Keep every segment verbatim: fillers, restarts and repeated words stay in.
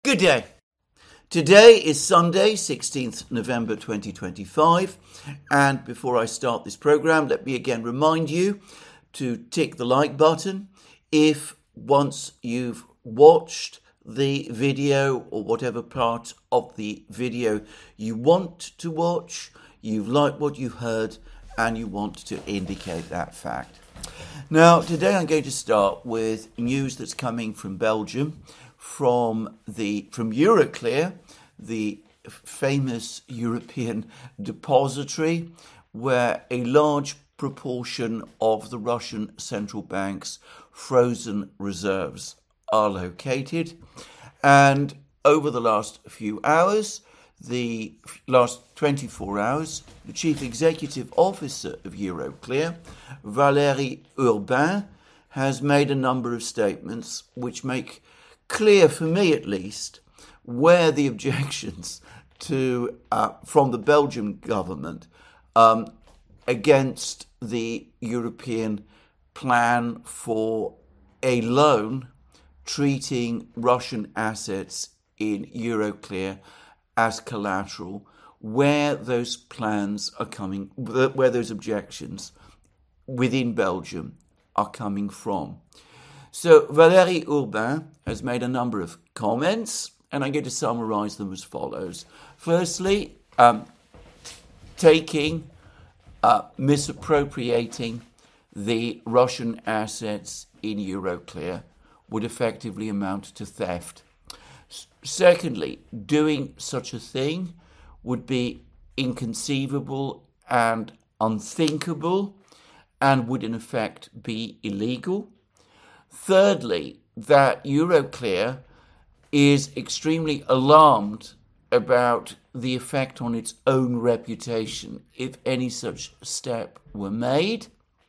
Good day. Today is Sunday, sixteenth November twenty twenty-five, and before I start this program, let me again remind you to tick the like button if once you've watched the video or whatever part of the video you want to watch, you've liked what you've heard, and you want to indicate that fact. Now, today I'm going to start with news that's coming from Belgium, from the from Euroclear, the famous European depository, where a large proportion of the Russian central bank's frozen reserves are located. And over the last few hours, the last twenty-four hours, the chief executive officer of Euroclear, Valérie Urbain, has made a number of statements which make clear, for me at least, where the objections to uh, from the Belgian government um, against the European plan for a loan treating Russian assets in Euroclear as collateral, where those plans are coming, where those objections within Belgium are coming from. So Valérie Urbain has made a number of comments, and I'm going to summarize them as follows. Firstly, um, taking, uh, misappropriating the Russian assets in Euroclear would effectively amount to theft. S- secondly, doing such a thing would be inconceivable and unthinkable and would in effect be illegal. Thirdly, that Euroclear is extremely alarmed about the effect on its own reputation if any such step were made.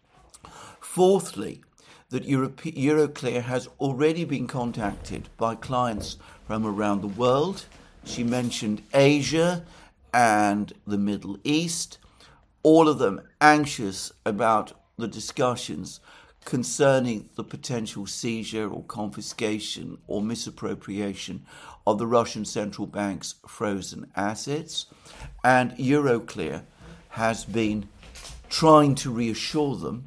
Fourthly, that Europe- Euroclear has already been contacted by clients from around the world. She mentioned Asia and the Middle East, all of them anxious about the discussions concerning the potential seizure or confiscation or misappropriation of the Russian central bank's frozen assets. And Euroclear has been trying to reassure them.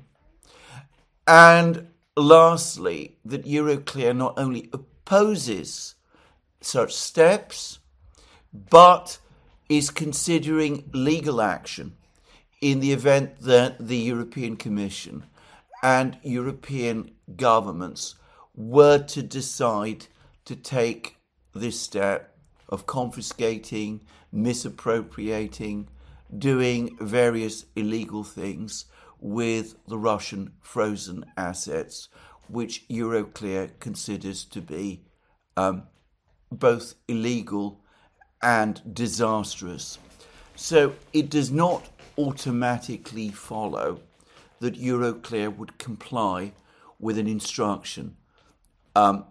And lastly, that Euroclear not only opposes such steps, but is considering legal action in the event that the European Commission and European governments were to decide to take this step of confiscating, misappropriating, doing various illegal things with the Russian frozen assets, which Euroclear considers to be um, both illegal and disastrous. So it does not automatically follow that Euroclear would comply with an instruction um,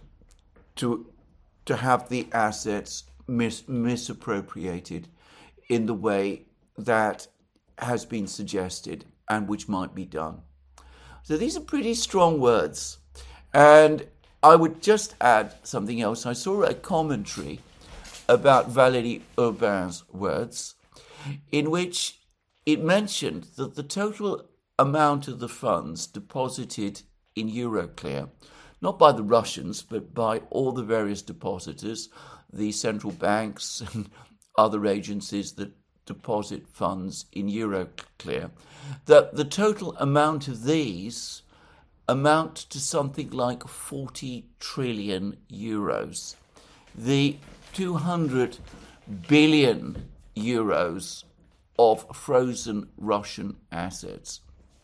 to to have the assets mis- misappropriated in the way that has been suggested and which might be done. So these are pretty strong words. And I would just add something else. I saw a commentary about Valérie Urbain's words in which it mentioned that the total amount of the funds deposited in Euroclear, not by the Russians, but by all the various depositors, the central banks and other agencies that deposit funds in Euroclear, that the total amount of these amount to something like forty trillion euros. The two hundred billion euros of frozen Russian assets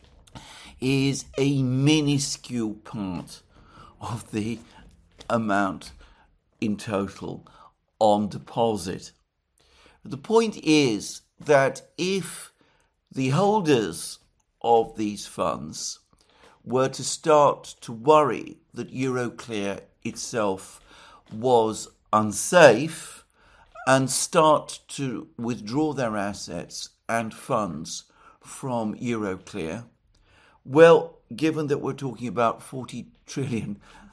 is a minuscule part of the amount in total on deposit. The point is that if the holders of these funds were to start to worry that Euroclear itself was unsafe and start to withdraw their assets and funds from Euroclear, well, given that we're talking about forty trillion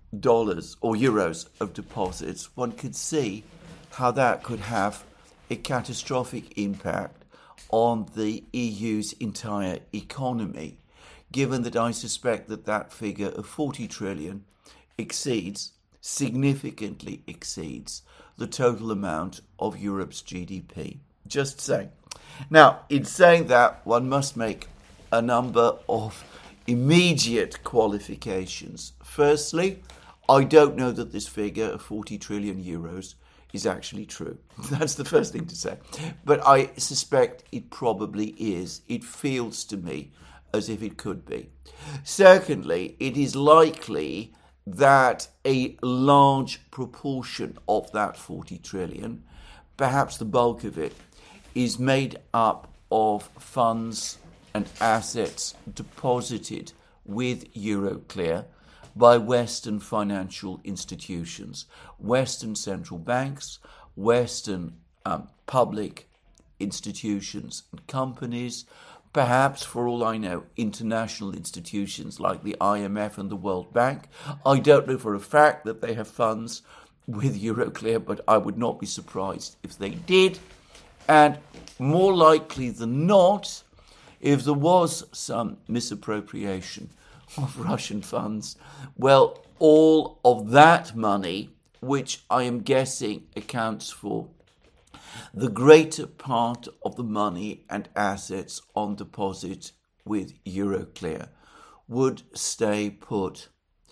dollars or euros of deposits, one could see how that could have a catastrophic impact on the E U's entire economy, given that I suspect that that figure of forty trillion exceeds, significantly exceeds, the total amount of Europe's G D P. Just saying. Now, in saying that, one must make a number of immediate qualifications. Firstly, I don't know that this figure of forty trillion euros is actually true. That's the first thing to say. But I suspect it probably is. It feels to me as if it could be. Secondly, it is likely that a large proportion of that forty trillion, perhaps the bulk of it, is made up of funds and assets deposited with Euroclear by Western financial institutions, Western central banks, Western um, public institutions and companies, perhaps, for all I know, international institutions like the I M F and the World Bank. I don't know for a fact that they have funds with Euroclear, but I would not be surprised if they did. And more likely than not, if there was some misappropriation of Russian funds, well, all of that money, which I am guessing accounts for the greater part of the money and assets on deposit with Euroclear, would stay put.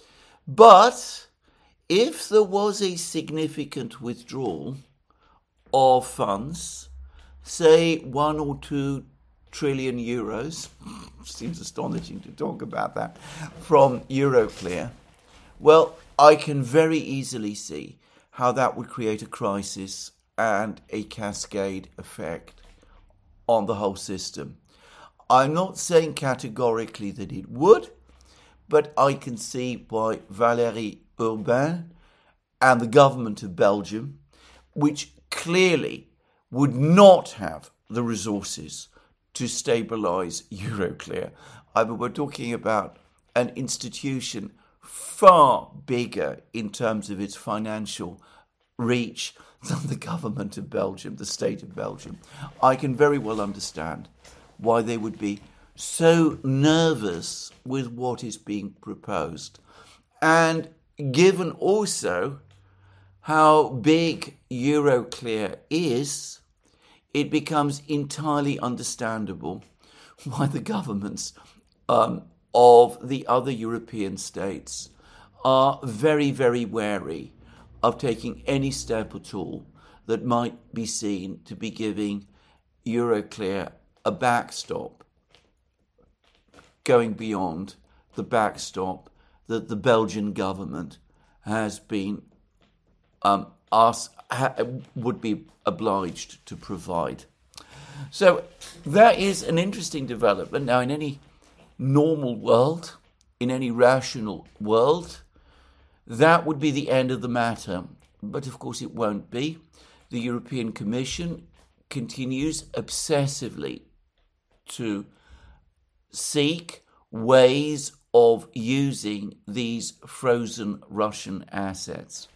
But if there was a significant withdrawal of funds, say one or two trillion euros, seems astonishing to talk about that, from Euroclear, well, I can very easily see how that would create a crisis and a cascade effect on the whole system. I'm not saying categorically that it would, but I can see why Valérie Pécresse and the government of Belgium, which clearly would not have the resources to stabilise Euroclear. I mean, we're talking about an institution far bigger in terms of its financial reach than the government of Belgium, the state of Belgium. I can very well understand why they would be so nervous with what is being proposed. And given also how big Euroclear is, it becomes entirely understandable why the governments um, of the other European states are very, very wary of taking any step at all that might be seen to be giving Euroclear a backstop, going beyond the backstop that the Belgian government has been um, asked, ha, would be obliged to provide. So that is an interesting development. Now, in any normal world, in any rational world, that would be the end of the matter. But of course it won't be. The European Commission continues obsessively to seek ways of using these frozen Russian assets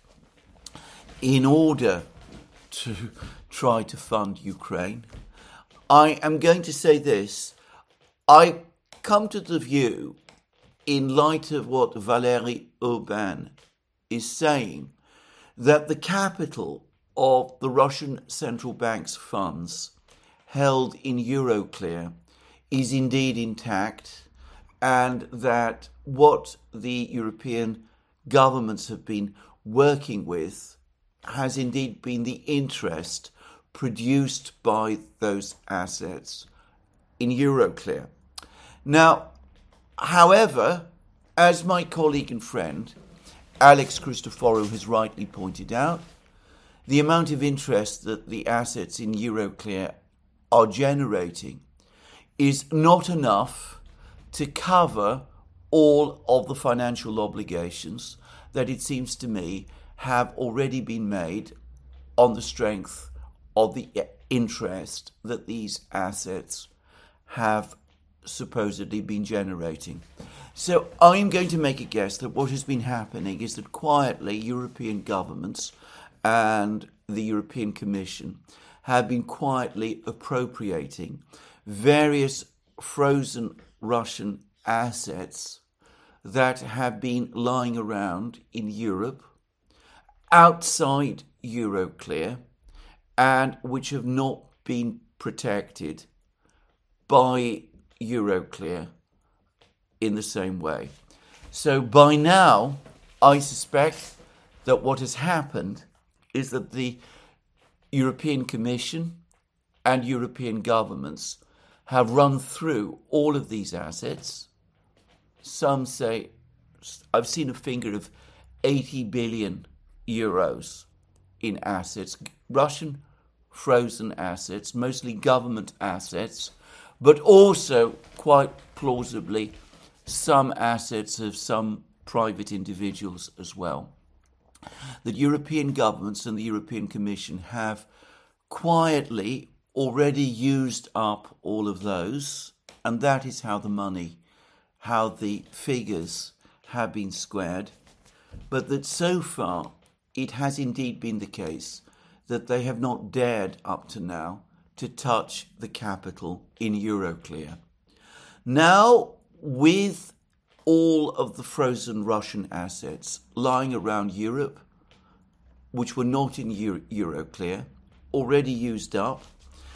in order to try to fund Ukraine. I am going to say this. I come to the view, in light of what Valérie Pécresse is saying, that the capital of the Russian central bank's funds held in Euroclear is indeed intact, and that what the European governments have been working with has indeed been the interest produced by those assets in Euroclear. Now, however, as my colleague and friend Alex Christoforou has rightly pointed out, the amount of interest that the assets in Euroclear are generating is not enough to cover all of the financial obligations that it seems to me have already been made on the strength of the interest that these assets have supposedly been generating. So I'm going to make a guess that what has been happening is that quietly European governments and the European Commission have been quietly appropriating various frozen Russian assets that have been lying around in Europe, outside Euroclear, and which have not been protected by Euroclear in the same way. So by now, I suspect that what has happened is that the European Commission and European governments have run through all of these assets. Some say, I've seen a figure of eighty billion euros in assets, Russian frozen assets, mostly government assets, but also quite plausibly some assets of some private individuals as well. The European governments and the European Commission have quietly already used up all of those, and that is how the money, how the figures have been squared, but that so far it has indeed been the case that they have not dared up to now to touch the capital in Euroclear. Now, with all of the frozen Russian assets lying around Europe, which were not in Euro- Euroclear, already used up,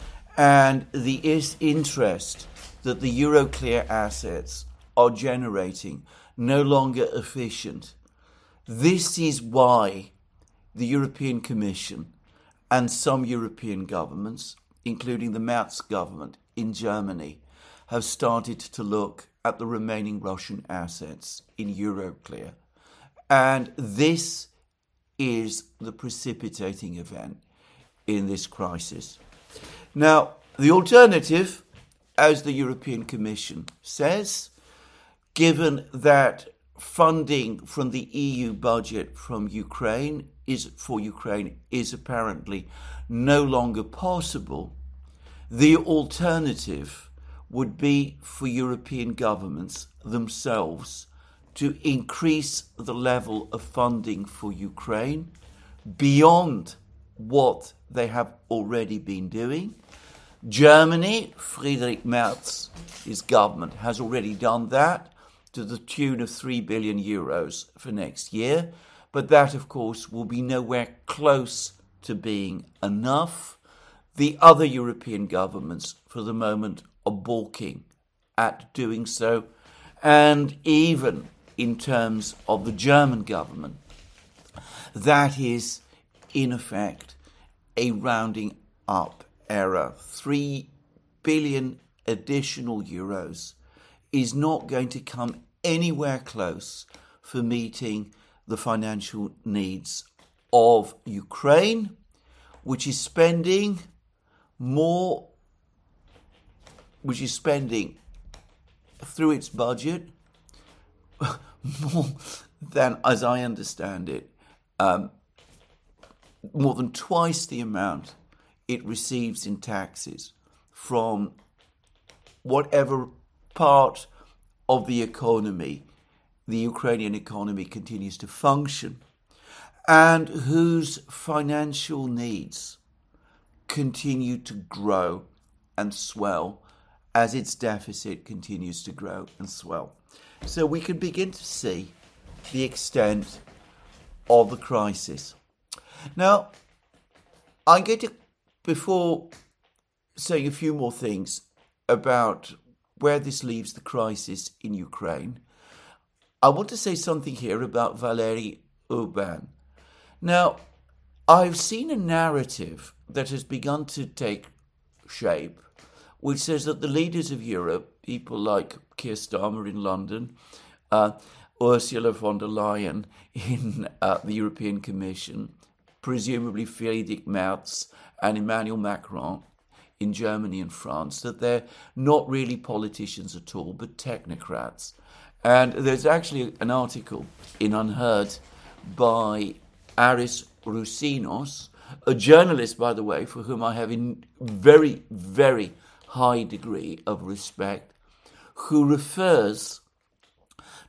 and the is- interest that the Euroclear assets are generating no longer efficient. This is why the European Commission and some European governments, including the Merz government in Germany, have started to look at the remaining Russian assets in Euroclear. And this is the precipitating event in this crisis. Now, the alternative, as the European Commission says, given that funding from the E U budget from Ukraine is for Ukraine is apparently no longer possible, the alternative would be for European governments themselves to increase the level of funding for Ukraine beyond what they have already been doing. Germany, Friedrich Merz, his government, has already done that to the tune of three billion euros for next year. But that, of course, will be nowhere close to being enough. The other European governments, for the moment, are balking at doing so. And even in terms of the German government, that is, in effect, a rounding up error. Three billion additional euros is not going to come anywhere close for meeting the financial needs of Ukraine, which is spending more, which is spending through its budget more than, as I understand it, um, more than twice the amount it receives in taxes from whatever part of the economy, the Ukrainian economy, continues to function, and whose financial needs continue to grow and swell as its deficit continues to grow and swell. So we can begin to see the extent of the crisis. Now, I'm going to, before saying a few more things about where this leaves the crisis in Ukraine, I want to say something here about Valéry Orbán. Now, I've seen a narrative that has begun to take shape, which says that the leaders of Europe, people like Keir Starmer in London, uh, Ursula von der Leyen in uh, the European Commission, presumably Friedrich Merz and Emmanuel Macron in Germany and France, that they're not really politicians at all, but technocrats. And there's actually an article in Unheard by Aris Rousinos, a journalist, by the way, for whom I have a very, very high degree of respect, who refers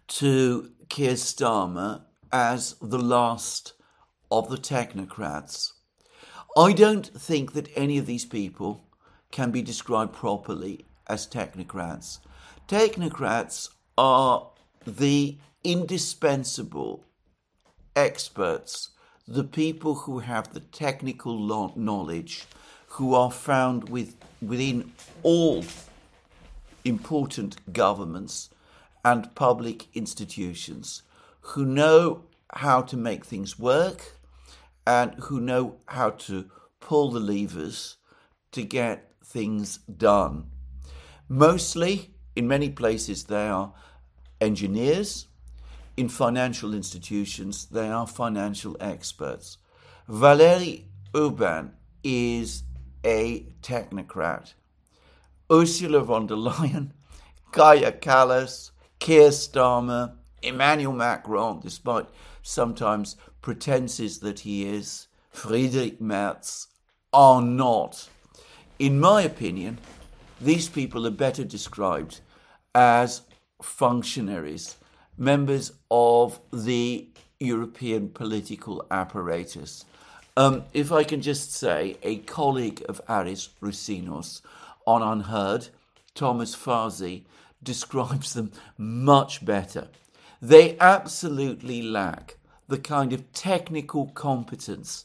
to Keir Starmer as the last of the technocrats. I don't think that any of these people can be described properly as technocrats. Technocrats are the indispensable experts, the people who have the technical knowledge, who are found with, within all important governments and public institutions, who know how to make things work and who know how to pull the levers to get things done. Mostly, in many places, they are engineers. In financial institutions, they are financial experts. Valérie Orbán is a technocrat. Ursula von der Leyen, Kaja Kallas, Keir Starmer, Emmanuel Macron, despite sometimes pretenses that he is, Friedrich Merz, are not. In my opinion, these people are better described as functionaries, members of the European political apparatus. Um, if I can just say, a colleague of Aris Rousinos on Unheard, Thomas Farsi, describes them much better. They absolutely lack the kind of technical competence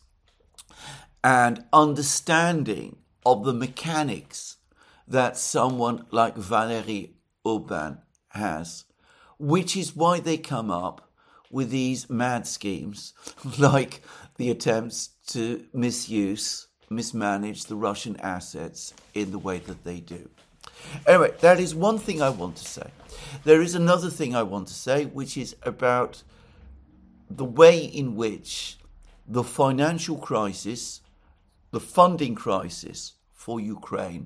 and understanding of the mechanics that someone like Valérie Orbán has, which is why they come up with these mad schemes like the attempts to misuse, mismanage the Russian assets in the way that they do. Anyway, that is one thing I want to say. There is another thing I want to say, which is about the way in which the financial crisis, the funding crisis for Ukraine,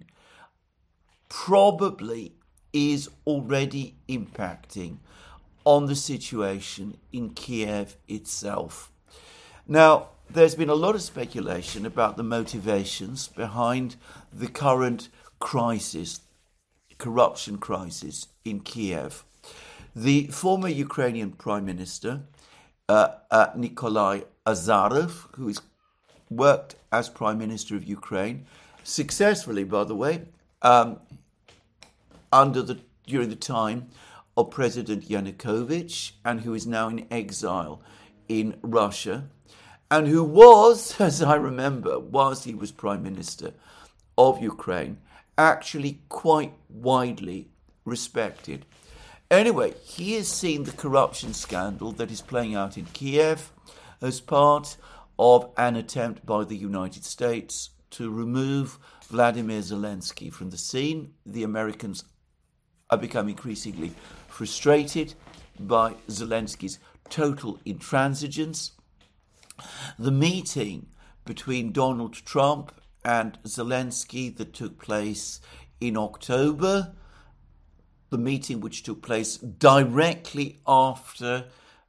probably is already impacting on the situation in Kiev itself. Now, there's been a lot of speculation about the motivations behind the current crisis, corruption crisis in Kiev. The former Ukrainian Prime Minister, uh, uh, Nikolai Azarov, who has worked as Prime Minister of Ukraine, successfully, by the way, um, under the during the time of President Yanukovych, and who is now in exile in Russia, and who was, as I remember, whilst he was Prime Minister of Ukraine, actually quite widely respected. Anyway, he has seen the corruption scandal that is playing out in Kiev as part of an attempt by the United States to remove Vladimir Zelensky from the scene. The Americans are becoming increasingly frustrated by Zelensky's total intransigence. The meeting between Donald Trump and Zelensky that took place in October, the meeting which took place directly after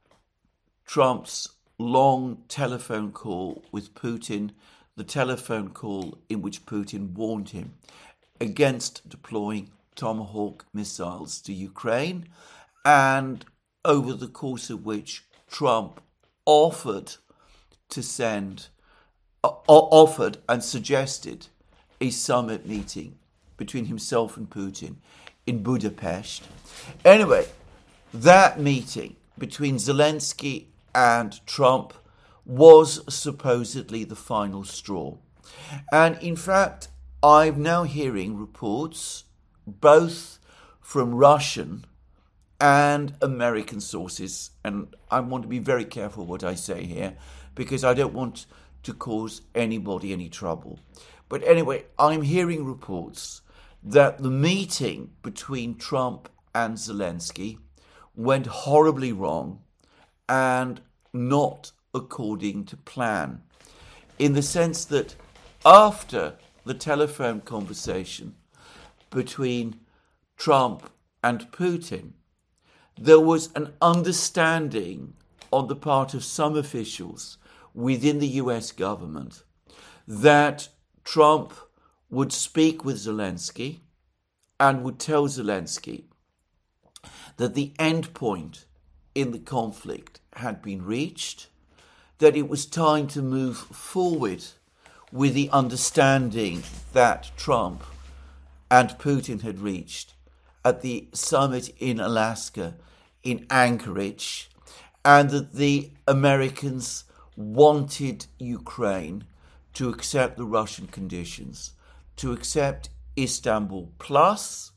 Trump's long telephone call with Putin, the telephone call in which Putin warned him against deploying Tomahawk missiles to Ukraine, and over the course of which Trump offered to send, uh, offered and suggested a summit meeting between himself and Putin in Budapest. Anyway, that meeting between Zelensky and Trump was supposedly the final straw. And in fact, I'm now hearing reports both from Russian and American sources, and I want to be very careful what I say here because I don't want to cause anybody any trouble. But anyway, I'm hearing reports that the meeting between Trump and Zelensky went horribly wrong and not according to plan, in the sense that after the telephone conversation between Trump and Putin, there was an understanding on the part of some officials within the U S government that Trump would speak with Zelensky and would tell Zelensky that the end point in the conflict had been reached, that it was time to move forward with the understanding that Trump and Putin had reached at the summit in Alaska, in Anchorage, and that the Americans wanted Ukraine to accept the Russian conditions, to accept Istanbul Plus,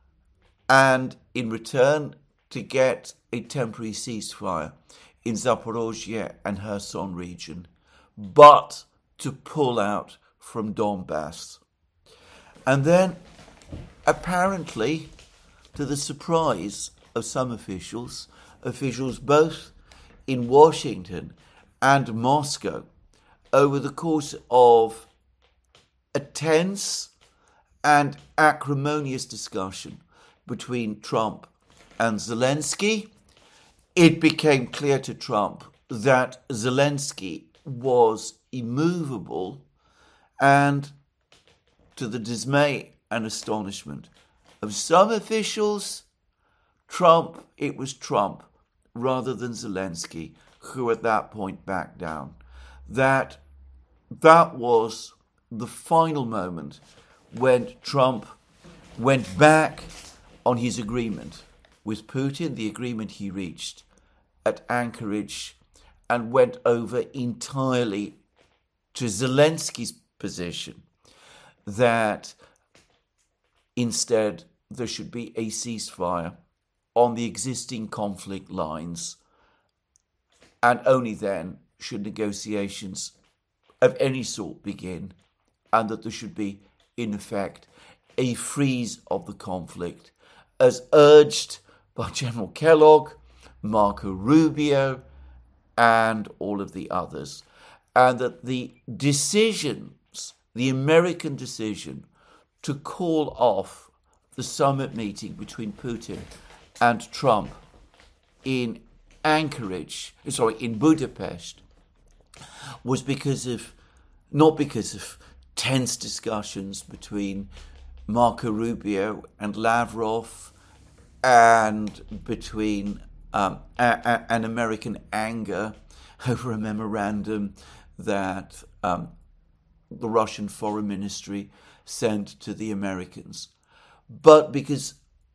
and in return to get a temporary ceasefire in Zaporozhye and Kherson region, but to pull out from Donbass. And then, apparently, to the surprise of some officials, officials both in Washington and Moscow, over the course of a tense and acrimonious discussion between Trump and Zelensky, it became clear to Trump that Zelensky was immovable, and to the dismay and astonishment of some officials, Trump, it was Trump rather than Zelensky who at that point backed down. That that was the final moment when Trump went back on his agreement with Putin, the agreement he reached at Anchorage, and went over entirely to Zelensky's position that instead there should be a ceasefire on the existing conflict lines, and only then should negotiations of any sort begin, and that there should be, in effect, a freeze of the conflict, as urged by General Kellogg, Marco Rubio, and all of the others, and that the decisions, the American decision to call off the summit meeting between Putin and Trump in Anchorage, sorry, in Budapest, was because of, not because of tense discussions between Marco Rubio and Lavrov, and between um, a, a, an American anger over a memorandum that um, the Russian Foreign Ministry sent to the Americans, but because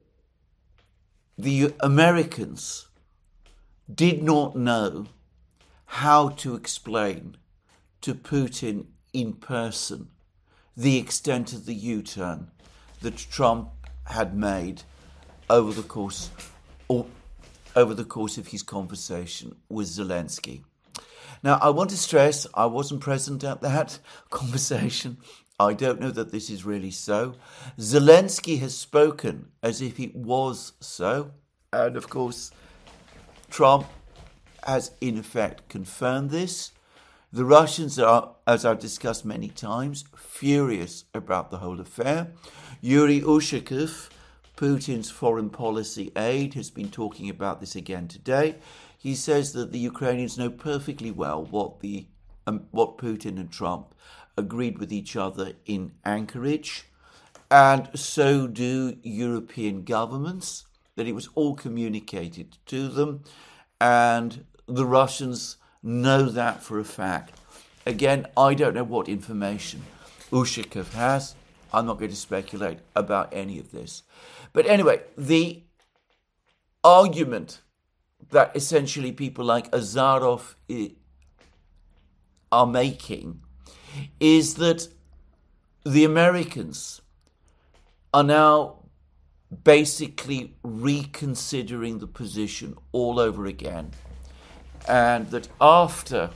the Americans did not know how to explain to Putin in person the extent of the U-turn that Trump had made over the course or over the course of his conversation with Zelensky. Now, I want to stress I wasn't present at that conversation. I don't know that this is really so. Zelensky has spoken as if it was so. And of course, Trump has in effect confirmed this. The Russians are, as I've discussed many times, furious about the whole affair. Yuri Ushakov, Putin's foreign policy aide, has been talking about this again today. He says that the Ukrainians know perfectly well what the um, what Putin and Trump agreed with each other in Anchorage, and so do European governments, that it was all communicated to them, and the Russians know that for a fact. Again, I don't know what information Ushakov has. I'm not going to speculate about any of this. But anyway, the argument that essentially people like Azarov are making is that the Americans are now basically reconsidering the position all over again, and that after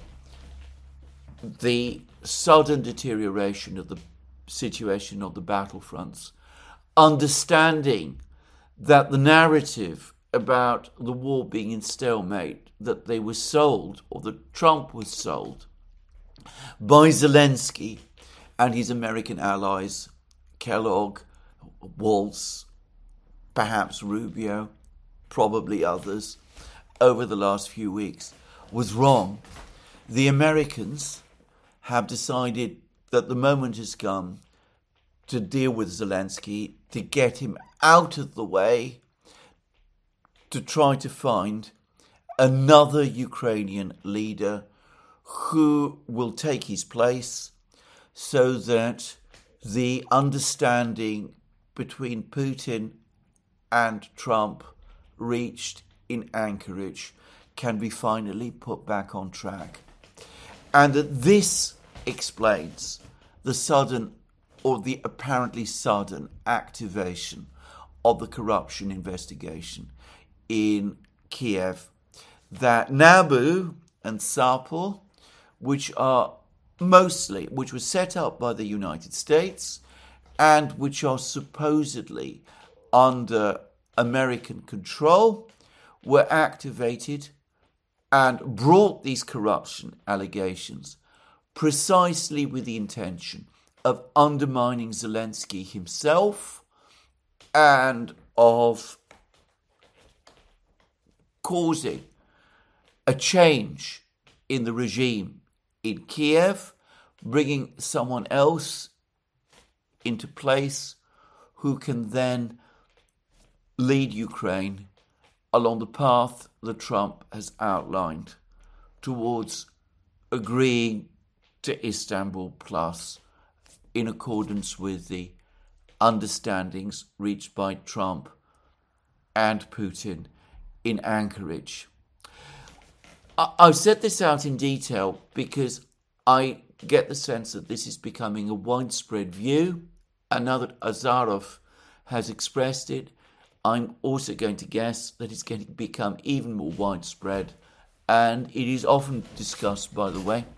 the sudden deterioration of the situation on the battlefronts, understanding that the narrative about the war being in stalemate, that they were sold, or that Trump was sold by Zelensky and his American allies, Kellogg, Waltz, perhaps Rubio, probably others, over the last few weeks, was wrong. The Americans have decided that the moment has come to deal with Zelensky, to get him out of the way, to try to find another Ukrainian leader who will take his place so that the understanding between Putin and Trump reached in Anchorage can be finally put back on track. And that this explains the sudden or the apparently sudden activation of the corruption investigation in Kiev, that NABU and SAPO, which are mostly, which was set up by the United States and which are supposedly under American control, were activated and brought these corruption allegations precisely with the intention of undermining Zelensky himself and of causing a change in the regime in Kiev, bringing someone else into place who can then lead Ukraine along the path that Trump has outlined towards agreeing to Istanbul Plus in accordance with the understandings reached by Trump and Putin in Anchorage. I've set this out in detail because I get the sense that this is becoming a widespread view, and now that Azarov has expressed it, I'm also going to guess that it's going to become even more widespread, and it is often discussed, by the way,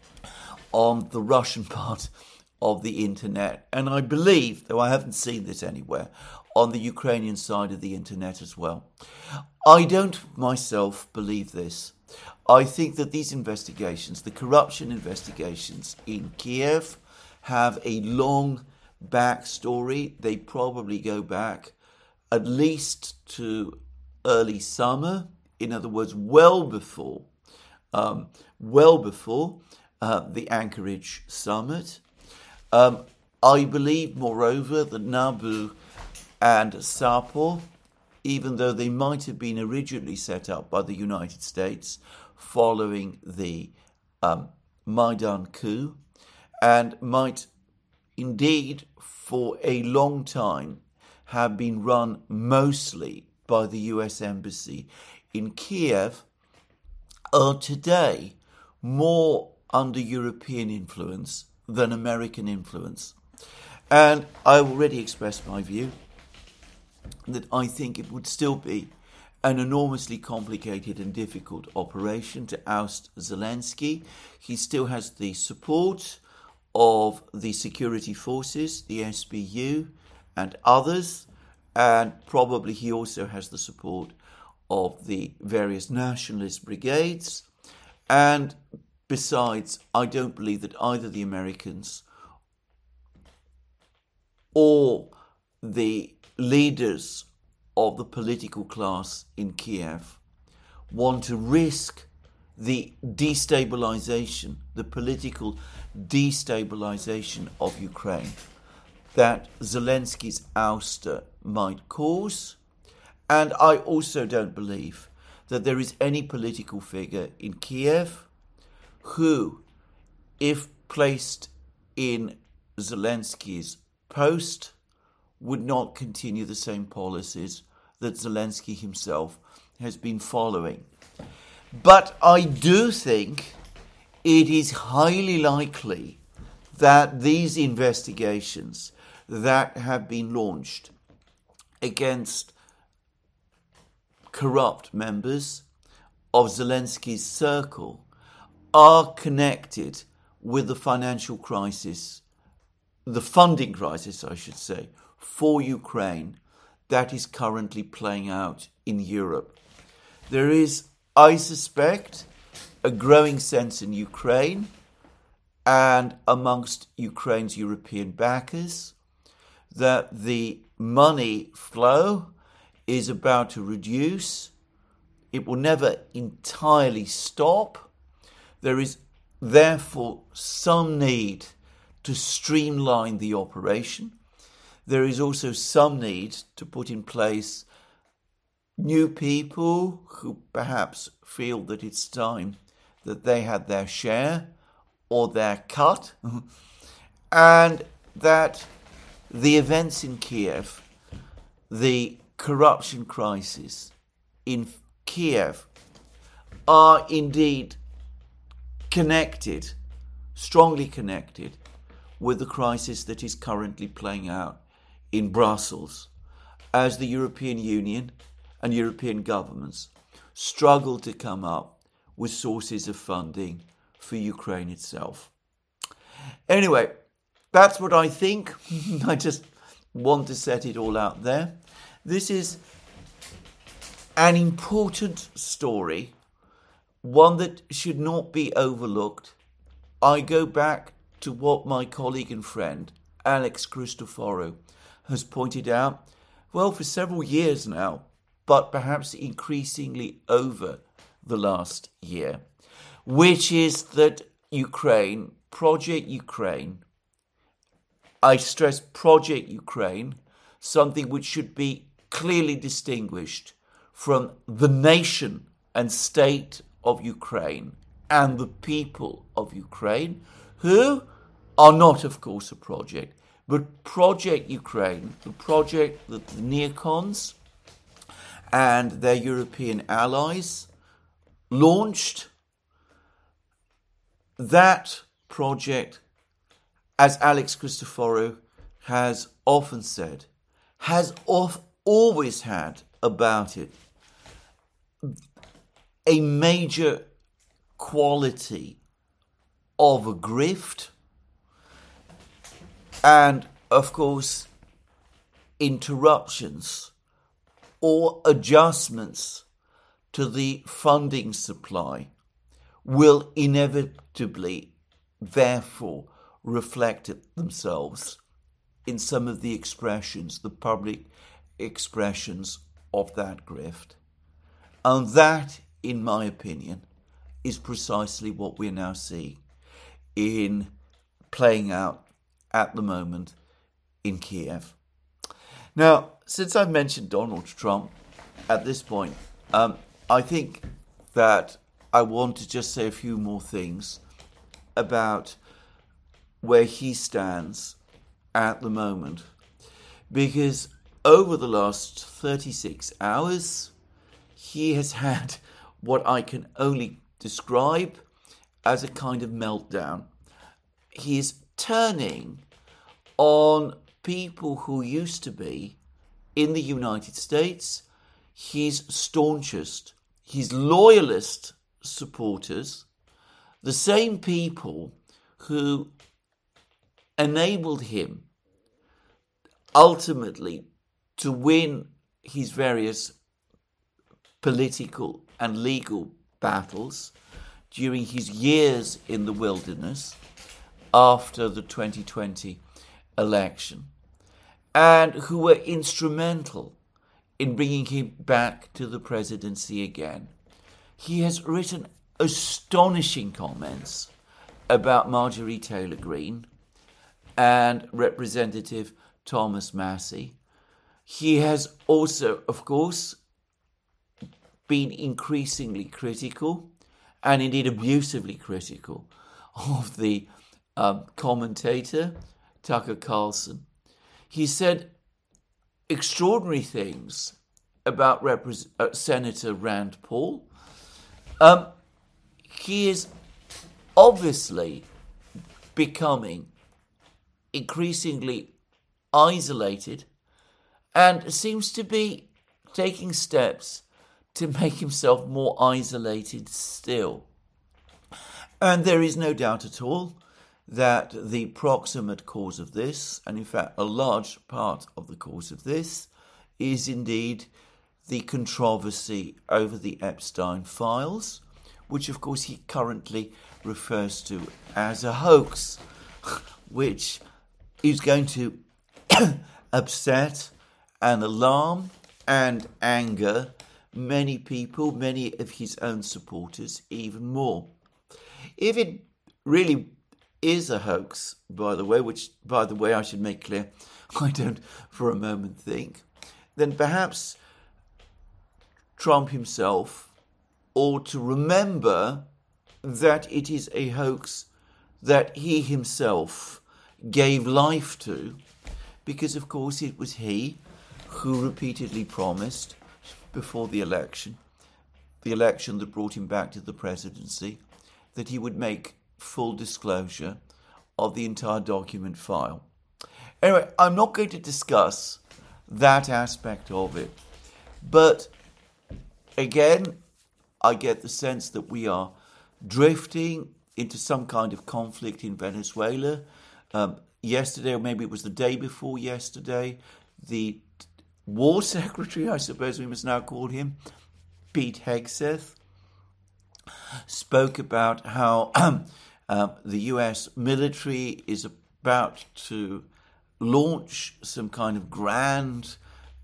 on the Russian part of the internet, and I believe, though I haven't seen this anywhere, on the Ukrainian side of the internet as well. I don't myself believe this. I think that these investigations, the corruption investigations in Kiev, have a long backstory. They probably go back at least to early summer, in other words, well before, um, well before uh, the Anchorage summit. Um, I believe, moreover, that NABU and SAPO, even though they might have been originally set up by the United States following the um, Maidan coup, and might indeed for a long time have been run mostly by the U S Embassy in Kiev, are today more under European influence than American influence. And I already expressed my view that I think it would still be an enormously complicated and difficult operation to oust Zelensky. He still has the support of the security forces, the S B U, and others, and probably he also has the support of the various nationalist brigades. And besides, I don't believe that either the Americans or the leaders of the political class in Kiev want to risk the destabilization, the political destabilization of Ukraine that Zelensky's ouster might cause. And I also don't believe that there is any political figure in Kiev who, if placed in Zelensky's post, would not continue the same policies that Zelensky himself has been following. But I do think it is highly likely that these investigations that have been launched against corrupt members of Zelensky's circle are connected with the financial crisis, the funding crisis, I should say, for Ukraine that is currently playing out in Europe. There is, I suspect, a growing sense in Ukraine and amongst Ukraine's European backers that the money flow is about to reduce. It will never entirely stop. There is therefore some need to streamline the operation. There is also some need to put in place new people who perhaps feel that it's time that they had their share or their cut, and that the events in Kiev, the corruption crisis in Kiev, are indeed connected, strongly connected, with the crisis that is currently playing out in Brussels as the European Union and European governments struggle to come up with sources of funding for Ukraine itself. Anyway, that's what I think. I just want to set it all out there. This is an important story, one that should not be overlooked. I go back to what my colleague and friend Alex Christoforou has pointed out, well, for several years now, but perhaps increasingly over the last year, which is that Ukraine, Project Ukraine, I stress Project Ukraine, something which should be clearly distinguished from the nation and state of Ukraine and the people of Ukraine, who are not, of course, a project, but Project Ukraine, the project that the neocons and their European allies launched. That project, as Alex Christoforou has often said, has of, always had about it a major quality of a grift and, of course, interruptions or adjustments to the funding supply will inevitably, therefore, reflect themselves in some of the expressions, the public expressions of that grift. And that, in my opinion, is precisely what we're now seeing in playing out at the moment in Kiev. Now, since I've mentioned Donald Trump at this point, um, I think that I want to just say a few more things about where he stands at the moment. Because over the last thirty-six hours, he has had what I can only describe as a kind of meltdown. He is turning on people who used to be in the United States his staunchest, his loyalist supporters, the same people who enabled him ultimately to win his various political and legal battles during his years in the wilderness after the twenty twenty election, and who were instrumental in bringing him back to the presidency again. He has written astonishing comments about Marjorie Taylor Greene and Representative Thomas Massie. He has also, of course, been increasingly critical and indeed abusively critical of the um, commentator Tucker Carlson. He said extraordinary things about Repres- uh, Senator Rand Paul. Um, he is obviously becoming increasingly isolated and seems to be taking steps to make himself more isolated still. And there is no doubt at all that the proximate cause of this, and in fact a large part of the cause of this, is indeed the controversy over the Epstein files, which of course he currently refers to as a hoax, which is going to upset and alarm and anger many people, many of his own supporters, even more. If it really is a hoax, by the way, which, by the way, I should make clear, I don't for a moment think, then perhaps Trump himself ought to remember that it is a hoax that he himself gave life to, because of course it was he who repeatedly promised before the election, the election that brought him back to the presidency, that he would make full disclosure of the entire document file. Anyway, I'm not going to discuss that aspect of it, but again, I get the sense that we are drifting into some kind of conflict in Venezuela. Um, yesterday, or maybe it was the day before yesterday, the War Secretary, I suppose we must now call him, Pete Hegseth, spoke about how uh, the U S military is about to launch some kind of grand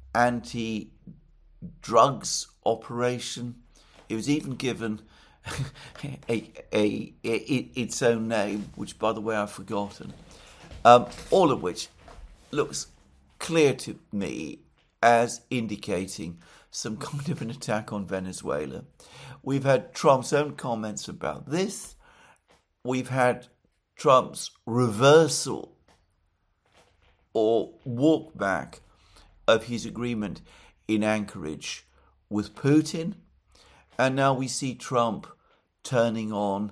anti-drugs operation. It was even given a, a, a, a, its own name, which, by the way, I've forgotten. Um, all of which looks clear to me as indicating some kind of an attack on Venezuela. We've had Trump's own comments about this. We've had Trump's reversal or walk back of his agreement in Anchorage with Putin. And now we see Trump turning on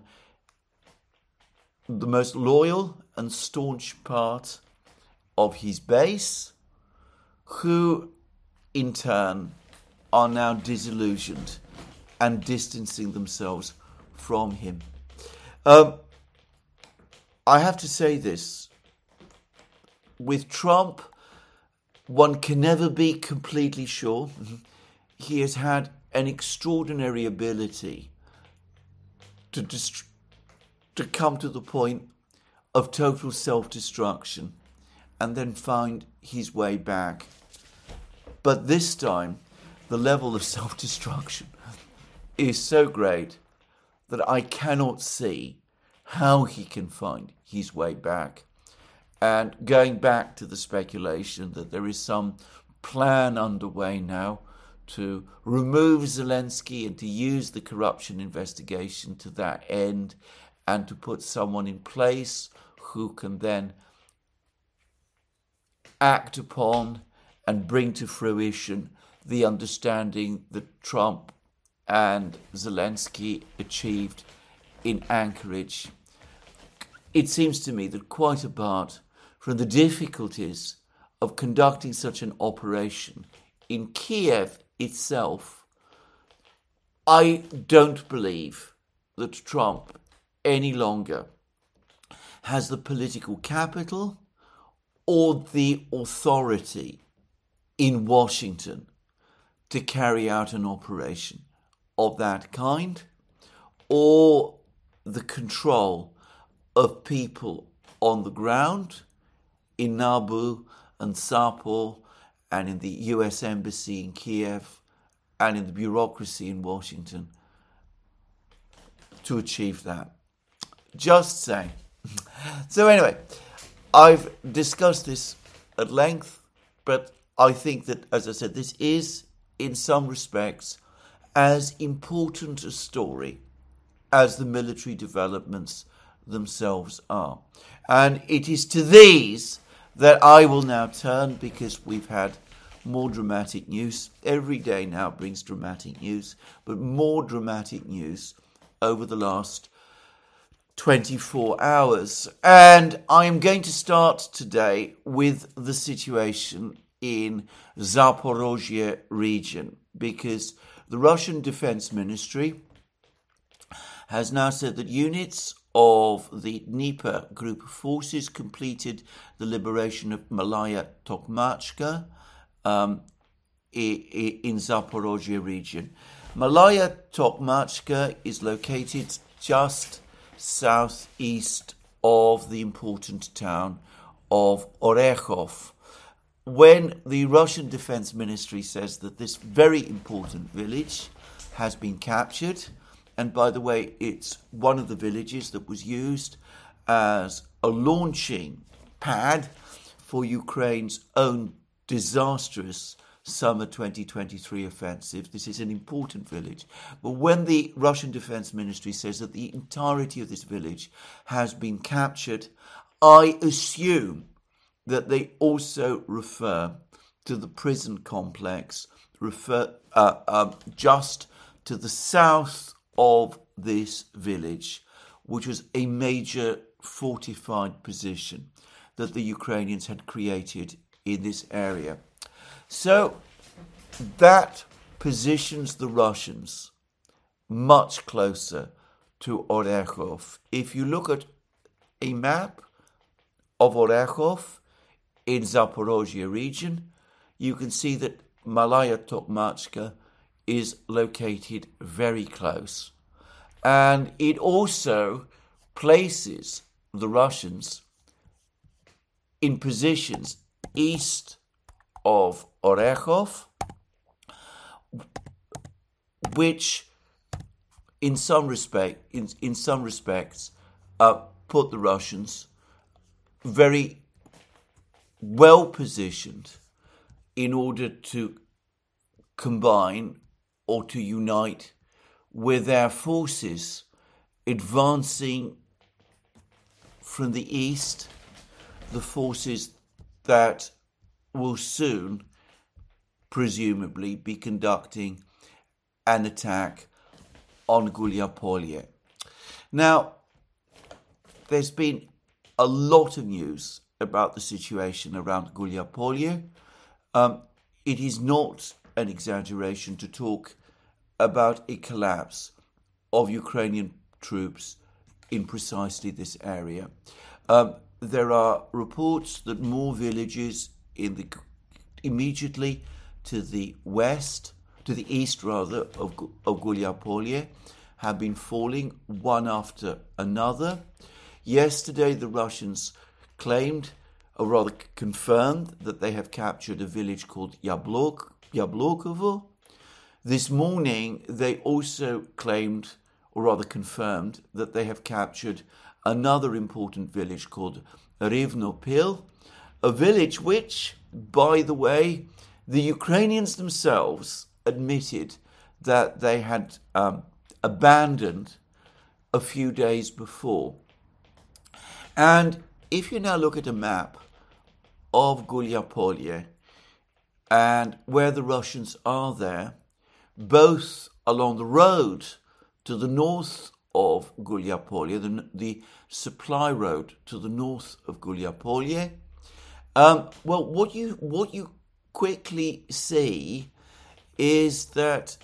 the most loyal and staunch part of his base, who in turn are now disillusioned and distancing themselves from him. Um, I have to say this. With Trump, one can never be completely sure. He has had an extraordinary ability to dist- to come to the point of total self-destruction and then find his way back. But this time, the level of self-destruction is so great that I cannot see how he can find his way back. And going back to the speculation that there is some plan underway now to remove Zelensky and to use the corruption investigation to that end, and to put someone in place who can then act upon and bring to fruition the understanding that Trump and Zelensky achieved in Anchorage. It seems to me that quite apart from the difficulties of conducting such an operation in Kiev itself, I don't believe that Trump any longer has the political capital or the authority in Washington to carry out an operation of that kind, or the control of people on the ground in Nabu and Sapor and in the U S Embassy in Kiev and in the bureaucracy in Washington to achieve that. Just saying. So anyway, I've discussed this at length, but I think that, as I said, this is, in some respects, as important a story as the military developments themselves are. And it is to these that I will now turn, because we've had more dramatic news. Every day now brings dramatic news, but more dramatic news over the last twenty-four hours. And I am going to start today with the situation in Zaporozhye region, because the Russian Defense Ministry has now said that units of the Dnieper group of forces completed the liberation of Malaya Tokmachka um, in Zaporozhye region. Malaya Tokmachka is located just southeast of the important town of Orechov. When the Russian Defense Ministry says that this very important village has been captured, and by the way, it's one of the villages that was used as a launching pad for Ukraine's own disastrous summer twenty twenty-three offensive. This is an important village. But when the Russian Defense Ministry says that the entirety of this village has been captured, I assume that they also refer to the prison complex, refer uh, uh, just to the south of this village, which was a major fortified position that the Ukrainians had created in this area. So that positions the Russians much closer to Orekhov. If you look at a map of Orekhov in Zaporozhye region, you can see that Malaya Tokmachka is located very close. And it also places the Russians in positions east of Orekhov, which in some respect, in, in some respects, uh, put the Russians very well positioned in order to combine or to unite with their forces advancing from the east, the forces that will soon, presumably, be conducting an attack on Gulyapolye. Now, there's been a lot of news about the situation around Gulyapolye. Um, it is not an exaggeration to talk about a collapse of Ukrainian troops in precisely this area. Um, there are reports that more villages in the immediately to the west, to the east rather, of, of Gulyapolye have been falling one after another. Yesterday the Russians claimed, or rather confirmed, that they have captured a village called Yablok, Yablokovo. This morning they also claimed, or rather confirmed, that they have captured another important village called Rivnopil, a village which, by the way, the Ukrainians themselves admitted that they had um, abandoned a few days before. And if you now look at a map of Gulyapolye and where the Russians are there, both along the road to the north of Gulyapolye, the, the supply road to the north of Gulyapolye, um, well, what you what you quickly see is that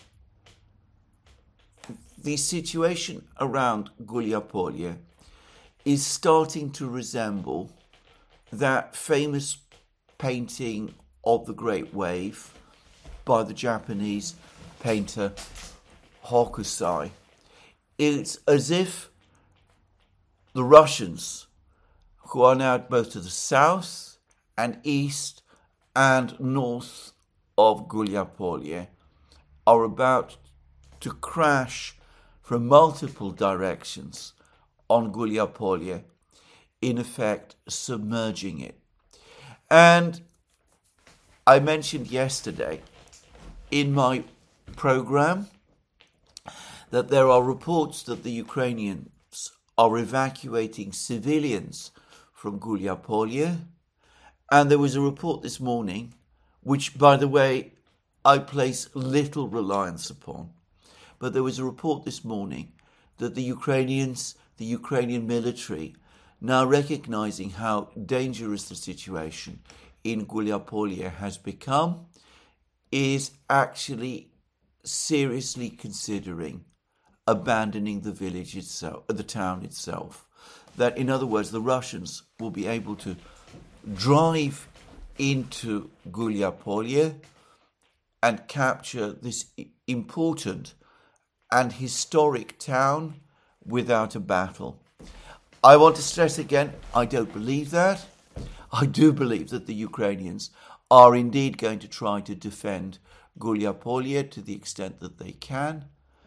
the situation around Gulyapolye is starting to resemble that famous painting of the Great Wave by the Japanese painter Hokusai. It's as if the Russians, who are now both to the south and east and north of Gulyapolye, are about to crash from multiple directions on Gulyapolye, in effect submerging it. And I mentioned yesterday in my program that there are reports that the Ukrainians are evacuating civilians from Gulyapolye, and there was a report this morning, which, by the way, I place little reliance upon, but there was a report this morning that the Ukrainians, the Ukrainian military, now recognizing how dangerous the situation in Gulyapolye has become, is actually seriously considering abandoning the village itself, the town itself. That, in other words, the Russians will be able to drive into Gulyapolye and capture this important and historic town without a battle. I want to stress again, I don't believe that. I do believe that the Ukrainians are indeed going to try to defend Gulyapolye to the extent that they can.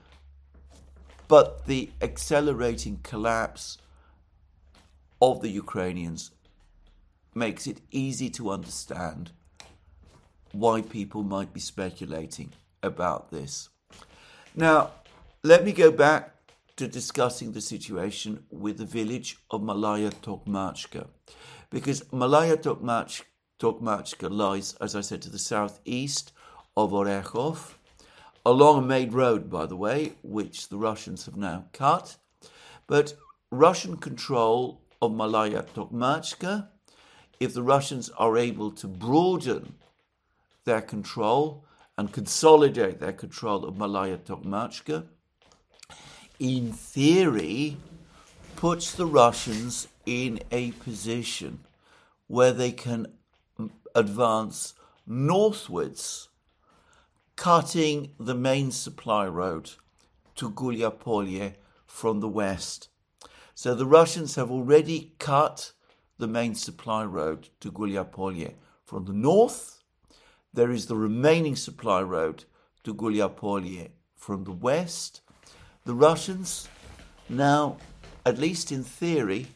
But the accelerating collapse of the Ukrainians makes it easy to understand why people might be speculating about this. Now, let me go back to discussing the situation with the village of Malaya Tokmachka, because Malaya Tokmach, Tokmachka lies, as I said, to the southeast of Orechov, along a made road, by the way, which the Russians have now cut. But Russian control of Malaya Tokmachka, if the Russians are able to broaden their control and consolidate their control of Malaya Tokmachka, in theory, puts the Russians in a position where they can advance northwards, cutting the main supply road to Gulyapolye from the west. So the Russians have already cut the main supply road to Gulyapolye from the north. There is the remaining supply road to Gulyapolye from the west. The Russians now, at least in theory,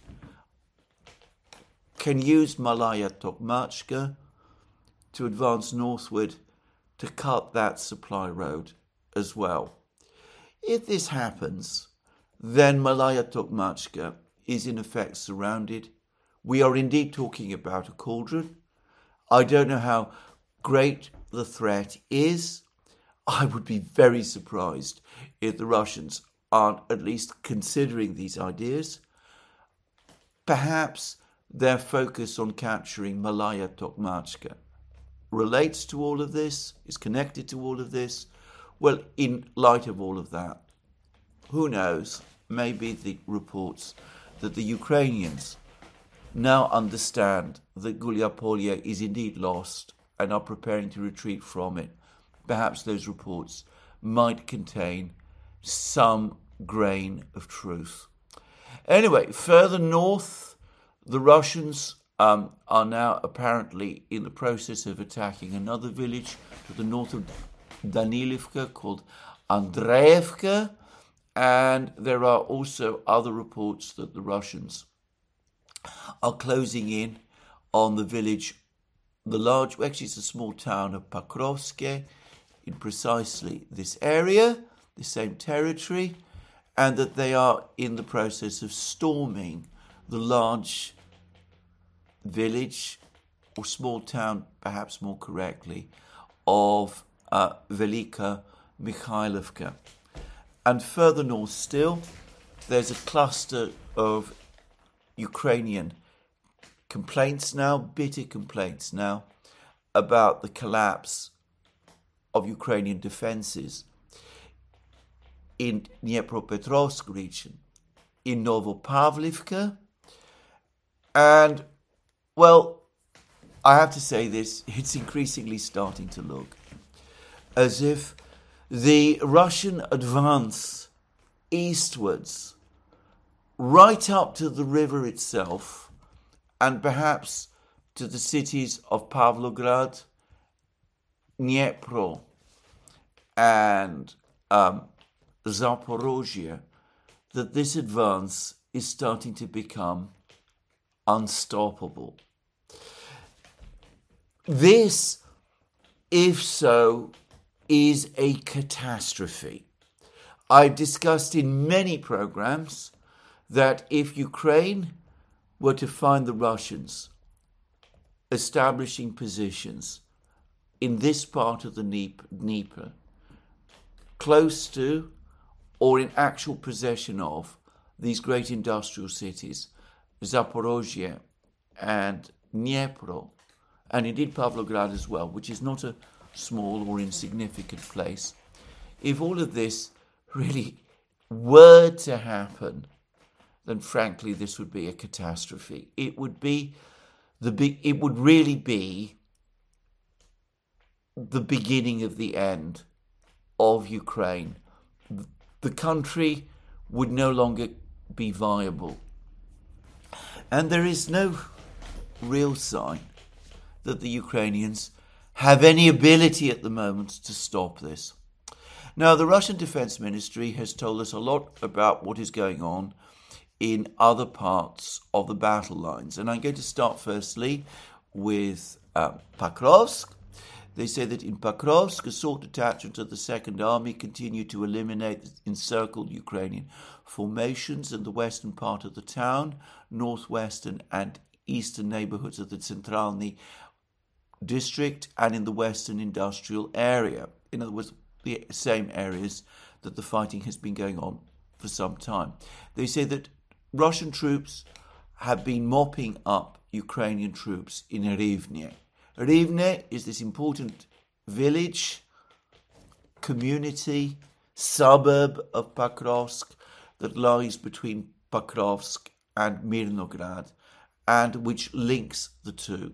can use Malaya Tokmachka to advance northward to cut that supply road as well. If this happens, then Malaya Tokmachka is in effect surrounded. We are indeed talking about a cauldron. I don't know how great the threat is. I would be very surprised if the Russians aren't at least considering these ideas. Perhaps their focus on capturing Malaya Tokmachka relates to all of this, is connected to all of this. Well, in light of all of that, who knows, maybe the reports that the Ukrainians now understand that Gulyapolye is indeed lost and are preparing to retreat from it. Perhaps those reports might contain some grain of truth. Anyway, further north, the Russians um, are now apparently in the process of attacking another village to the north of Danilivka called Andreevka, and there are also other reports that the Russians are closing in on the village, the large, actually it's a small town of Pakrovske, in precisely this area, the same territory, and that they are in the process of storming the large village, or small town, perhaps more correctly, of uh, Velika Mikhailovka. And further north still, there's a cluster of Ukrainian complaints now, bitter complaints now, about the collapse of Ukrainian defenses in Dnipropetrovsk region, in Novopavlivka, and, well, I have to say this, it's increasingly starting to look as if the Russian advance eastwards, right up to the river itself, and perhaps to the cities of Pavlograd, Dnipro, and um, Zaporozhye, that this advance is starting to become unstoppable. This, if so, is a catastrophe. I've discussed in many programs that if Ukraine were to find the Russians establishing positions in this part of the Dnieper, close to or in actual possession of these great industrial cities, Zaporozhye and Dnipro, and indeed Pavlograd as well, which is not a small or insignificant place. If all of this really were to happen, then frankly this would be a catastrophe. It would be the big, it would really be the beginning of the end of Ukraine. The country would no longer be viable. And there is no real sign that the Ukrainians have any ability at the moment to stop this. Now, the Russian Defense Ministry has told us a lot about what is going on in other parts of the battle lines. And I'm going to start firstly with uh, Pakrovsk. They say that in Pakrovsk, assault detachments of the Second Army continue to eliminate the encircled Ukrainian formations in the western part of the town, northwestern and eastern neighborhoods of the Centralny district, and in the western industrial area. In other words, the same areas that the fighting has been going on for some time. They say that Russian troops have been mopping up Ukrainian troops in Rivne. Rivne is this important village, community, suburb of Pakrovsk that lies between Pakrovsk and Mirnograd, and which links the two.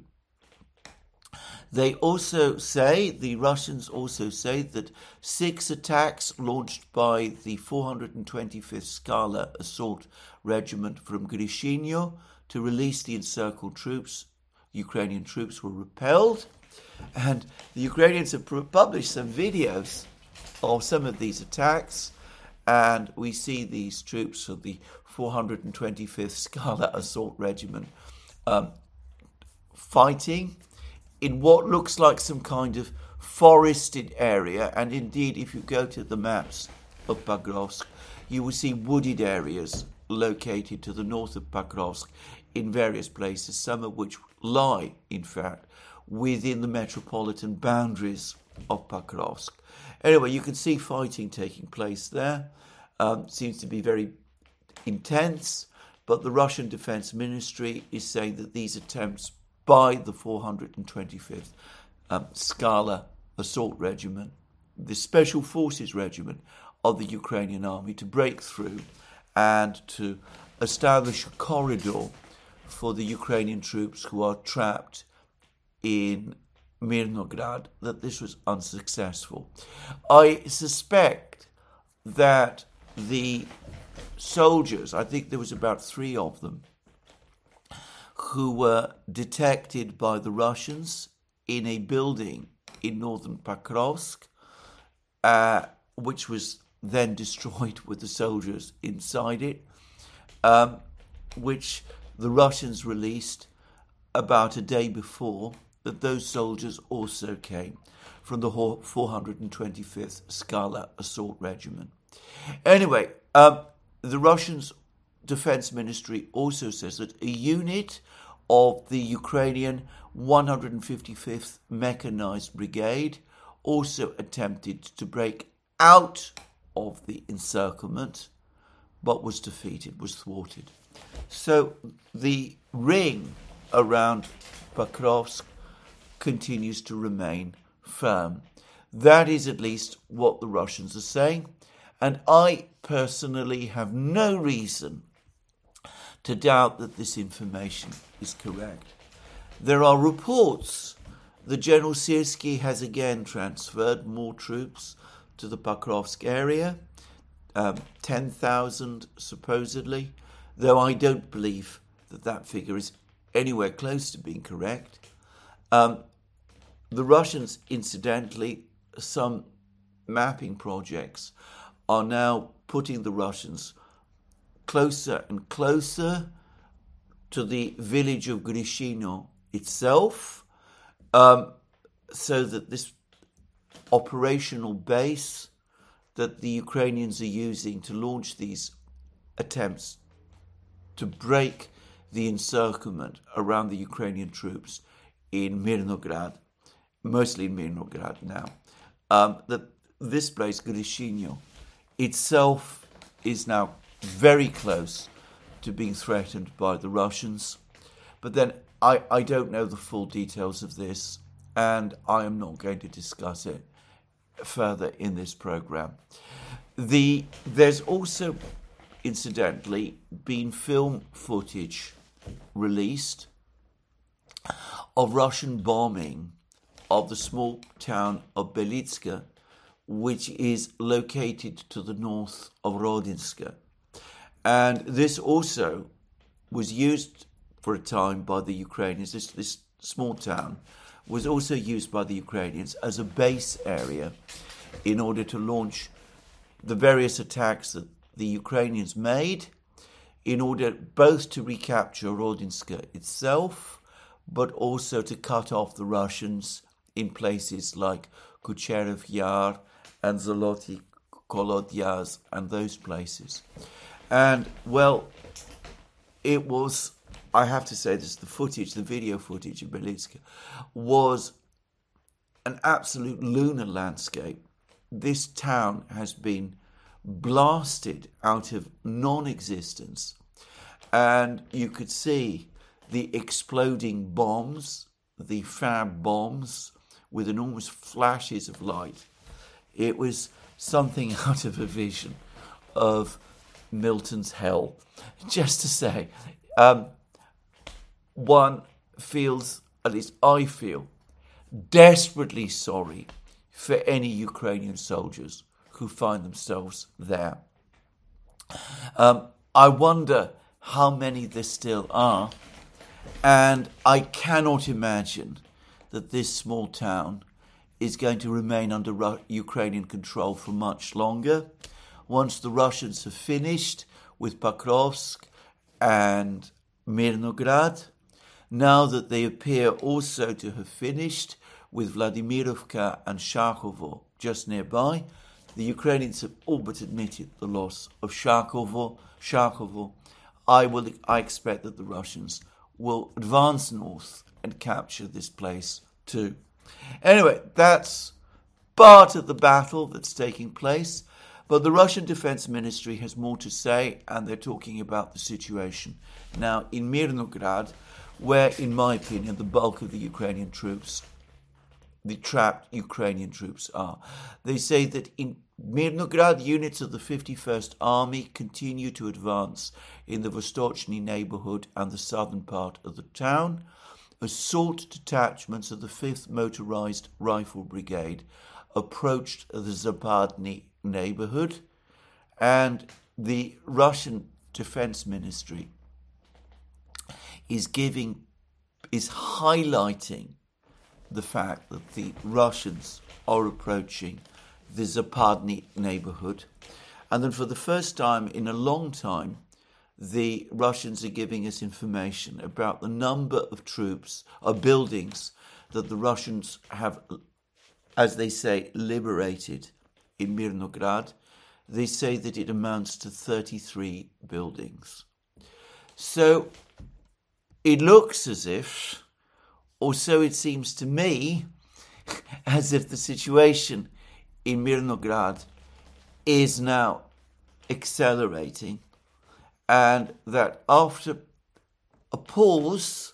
They also say, the Russians also say, that six attacks launched by the four hundred twenty-fifth Skala Assault Regiment from Grishino to release the encircled troops, Ukrainian troops, were repelled. And the Ukrainians have published some videos of some of these attacks, and we see these troops of the four hundred twenty-fifth Skala Assault Regiment um, fighting in what looks like some kind of forested area. And indeed, if you go to the maps of Pakrovsk, you will see wooded areas located to the north of Pakrovsk in various places, some of which lie, in fact, within the metropolitan boundaries of Pakrovsk. Anyway, you can see fighting taking place there. Um, seems to be very intense, but the Russian Defense Ministry is saying that these attempts by the four hundred twenty-fifth um, Skala Assault Regiment, the Special Forces Regiment of the Ukrainian Army, to break through and to establish a corridor for the Ukrainian troops who are trapped in Mirnograd, that this was unsuccessful. I suspect that the soldiers, I think there was about three of them, who were detected by the Russians in a building in northern Pakrovsk, uh, which was then destroyed with the soldiers inside it, um, which the Russians released about a day before, that those soldiers also came from the four hundred twenty-fifth Skala Assault Regiment. Anyway, um, the Russians' Defense Ministry also says that a unit of the Ukrainian one hundred fifty-fifth Mechanized Brigade also attempted to break out of the encirclement, but was defeated, was thwarted. So the ring around Pakrovsk continues to remain firm. That is at least what the Russians are saying, and I personally have no reason to doubt that this information is correct. There are reports that General Syrskyi has again transferred more troops to the Pakrovsk area, um, ten thousand supposedly, though I don't believe that that figure is anywhere close to being correct. Um, the Russians, incidentally, some mapping projects are now putting the Russians closer and closer to the village of Grishino itself, um, so that this operational base that the Ukrainians are using to launch these attempts to break the encirclement around the Ukrainian troops in Mirnograd, mostly in Mirnograd now, um, that this place, Grishino, itself is now very close to being threatened by the Russians. But then I, I don't know the full details of this, and I am not going to discuss it further in this program. The there's also, incidentally, been film footage released of Russian bombing of the small town of Belitska, which is located to the north of Rodinska. And this also was used for a time by the Ukrainians. This, this small town was also used by the Ukrainians as a base area in order to launch the various attacks that the Ukrainians made, in order both to recapture Rodinska itself, but also to cut off the Russians in places like Kucherov Yar and Zoloty Kolodyaz and those places. And, well, it was, I have to say this, the footage, the video footage of Belitska was an absolute lunar landscape. This town has been blasted out of non-existence, and you could see the exploding bombs, the fab bombs with enormous flashes of light. It was something out of a vision of Milton's hell. Just to say, um, one feels, at least I feel, desperately sorry for any Ukrainian soldiers who find themselves there. Um, I wonder how many there still are, and I cannot imagine that this small town is going to remain under Ru- Ukrainian control for much longer. Once the Russians have finished with Pokrovsk and Mirnograd, now that they appear also to have finished with Vladimirovka and Sharkovo just nearby, the Ukrainians have all but admitted the loss of Sharkovo. Sharkovo. I will. I expect that the Russians will advance north and capture this place too. Anyway, that's part of the battle that's taking place. But the Russian Defense Ministry has more to say, and they're talking about the situation now in Mirnograd, where, in my opinion, the bulk of the Ukrainian troops, the trapped Ukrainian troops, are. They say that in Mirnograd, units of the fifty-first Army continue to advance in the Vostochny neighbourhood and the southern part of the town. Assault detachments of the fifth Motorized Rifle Brigade approached the Zapadny neighbourhood, and the Russian Defense Ministry is giving, is highlighting the fact that the Russians are approaching the Zapadny neighbourhood, and then for the first time in a long time, the Russians are giving us information about the number of troops or buildings that the Russians have, as they say, liberated in Mirnograd. They say that it amounts to thirty-three buildings. So it looks as if, or so it seems to me, as if the situation in Mirnograd is now accelerating, and that after a pause,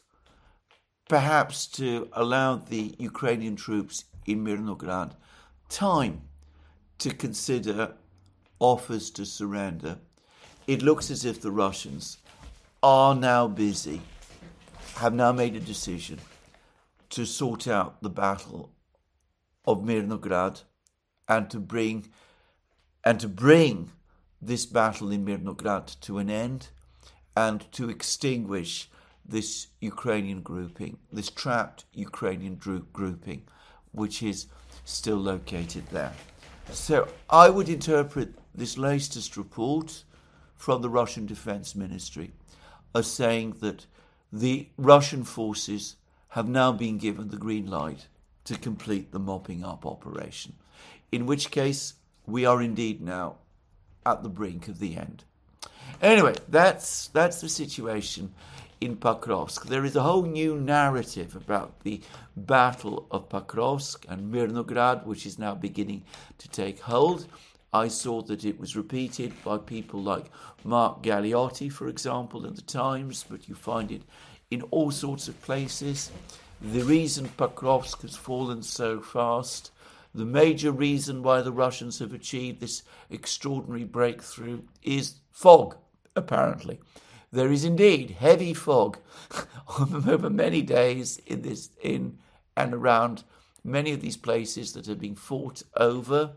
perhaps to allow the Ukrainian troops in Mirnograd time to consider offers to surrender, it looks as if the Russians are now busy, have now made a decision to sort out the battle of Mirnograd and to bring and to bring this battle in Mirnograd to an end and to extinguish this Ukrainian grouping, this trapped Ukrainian dro- grouping, which is still located there. So I would interpret this latest report from the Russian Defense Ministry as saying that the Russian forces have now been given the green light to complete the mopping up operation, in which case we are indeed now at the brink of the end. Anyway, that's that's the situation in Pokrovsk. There is a whole new narrative about the Battle of Pokrovsk and Mirnograd, which is now beginning to take hold. I saw that it was repeated by people like Mark Galliotti, for example, in the Times, but you find it in all sorts of places. The reason Pokrovsk has fallen so fast, the major reason why the Russians have achieved this extraordinary breakthrough is fog, apparently. There is indeed heavy fog over many days in this in and around many of these places that have been fought over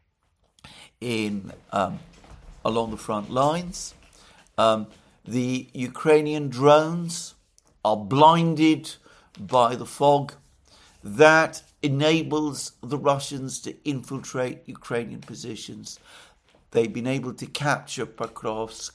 in um, along the front lines. Um, the Ukrainian drones are blinded by the fog. That enables the Russians to infiltrate Ukrainian positions. They've been able to capture Pokrovsk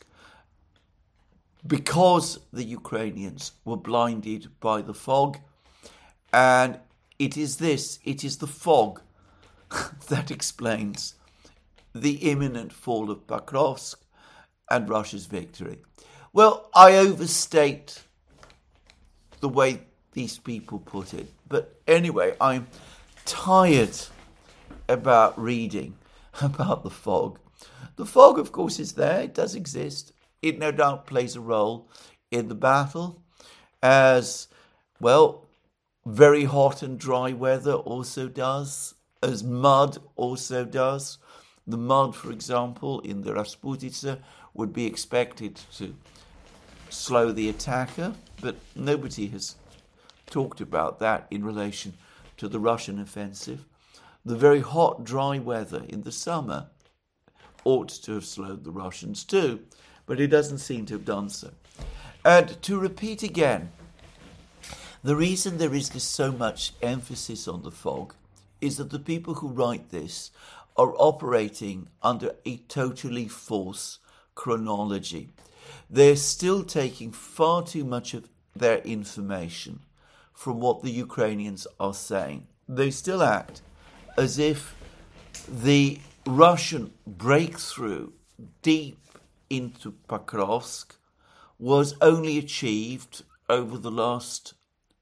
because the Ukrainians were blinded by the fog. And it is this, it is the fog that explains the imminent fall of Pokrovsk and Russia's victory. Well, I overstate the way these people put it. But anyway, I'm tired about reading about the fog. The fog, of course, is there. It does exist. It no doubt plays a role in the battle, as, well, very hot and dry weather also does, as mud also does. The mud, for example, in the Rasputitsa would be expected to slow the attacker, but nobody has talked about that in relation to the Russian offensive. The very hot, dry weather in the summer ought to have slowed the Russians too, but it doesn't seem to have done so. And to repeat again, the reason there is this so much emphasis on the fog is that the people who write this are operating under a totally false chronology. They're still taking far too much of their information from what the Ukrainians are saying. They still act as if the Russian breakthrough deep into Pokrovsk was only achieved over the last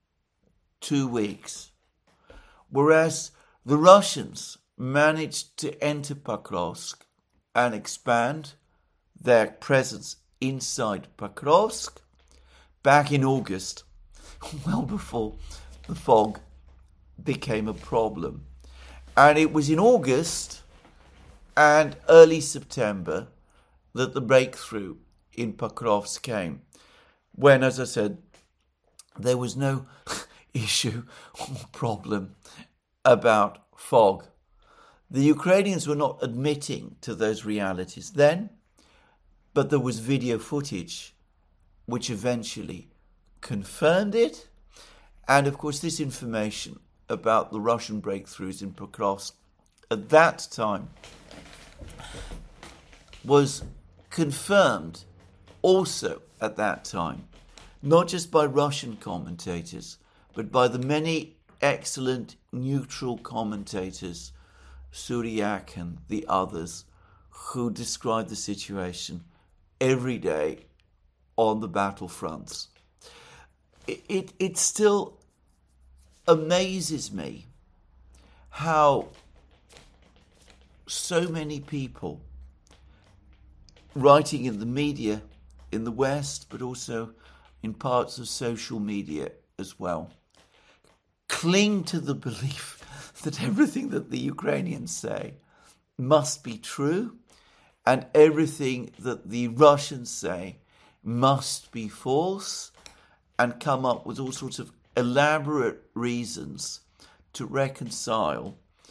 two weeks, whereas the Russians managed to enter Pokrovsk and expand their presence inside Pokrovsk back in August, well before the fog became a problem. And it was in August and early September that the breakthrough in Pokrovsk came, when, as I said, there was no issue or problem about fog. The Ukrainians were not admitting to those realities then, but there was video footage which eventually confirmed it. And of course, this information about the Russian breakthroughs in Pokrovsk at that time was confirmed also at that time, not just by Russian commentators, but by the many excellent neutral commentators, Suryak and the others, who describe the situation every day on the battlefronts. It, it, it still amazes me how so many people writing in the media in the West, but also in parts of social media as well, cling to the belief that everything that the Ukrainians say must be true and everything that the Russians say must be false, and come up with all sorts of elaborate reasons to reconcile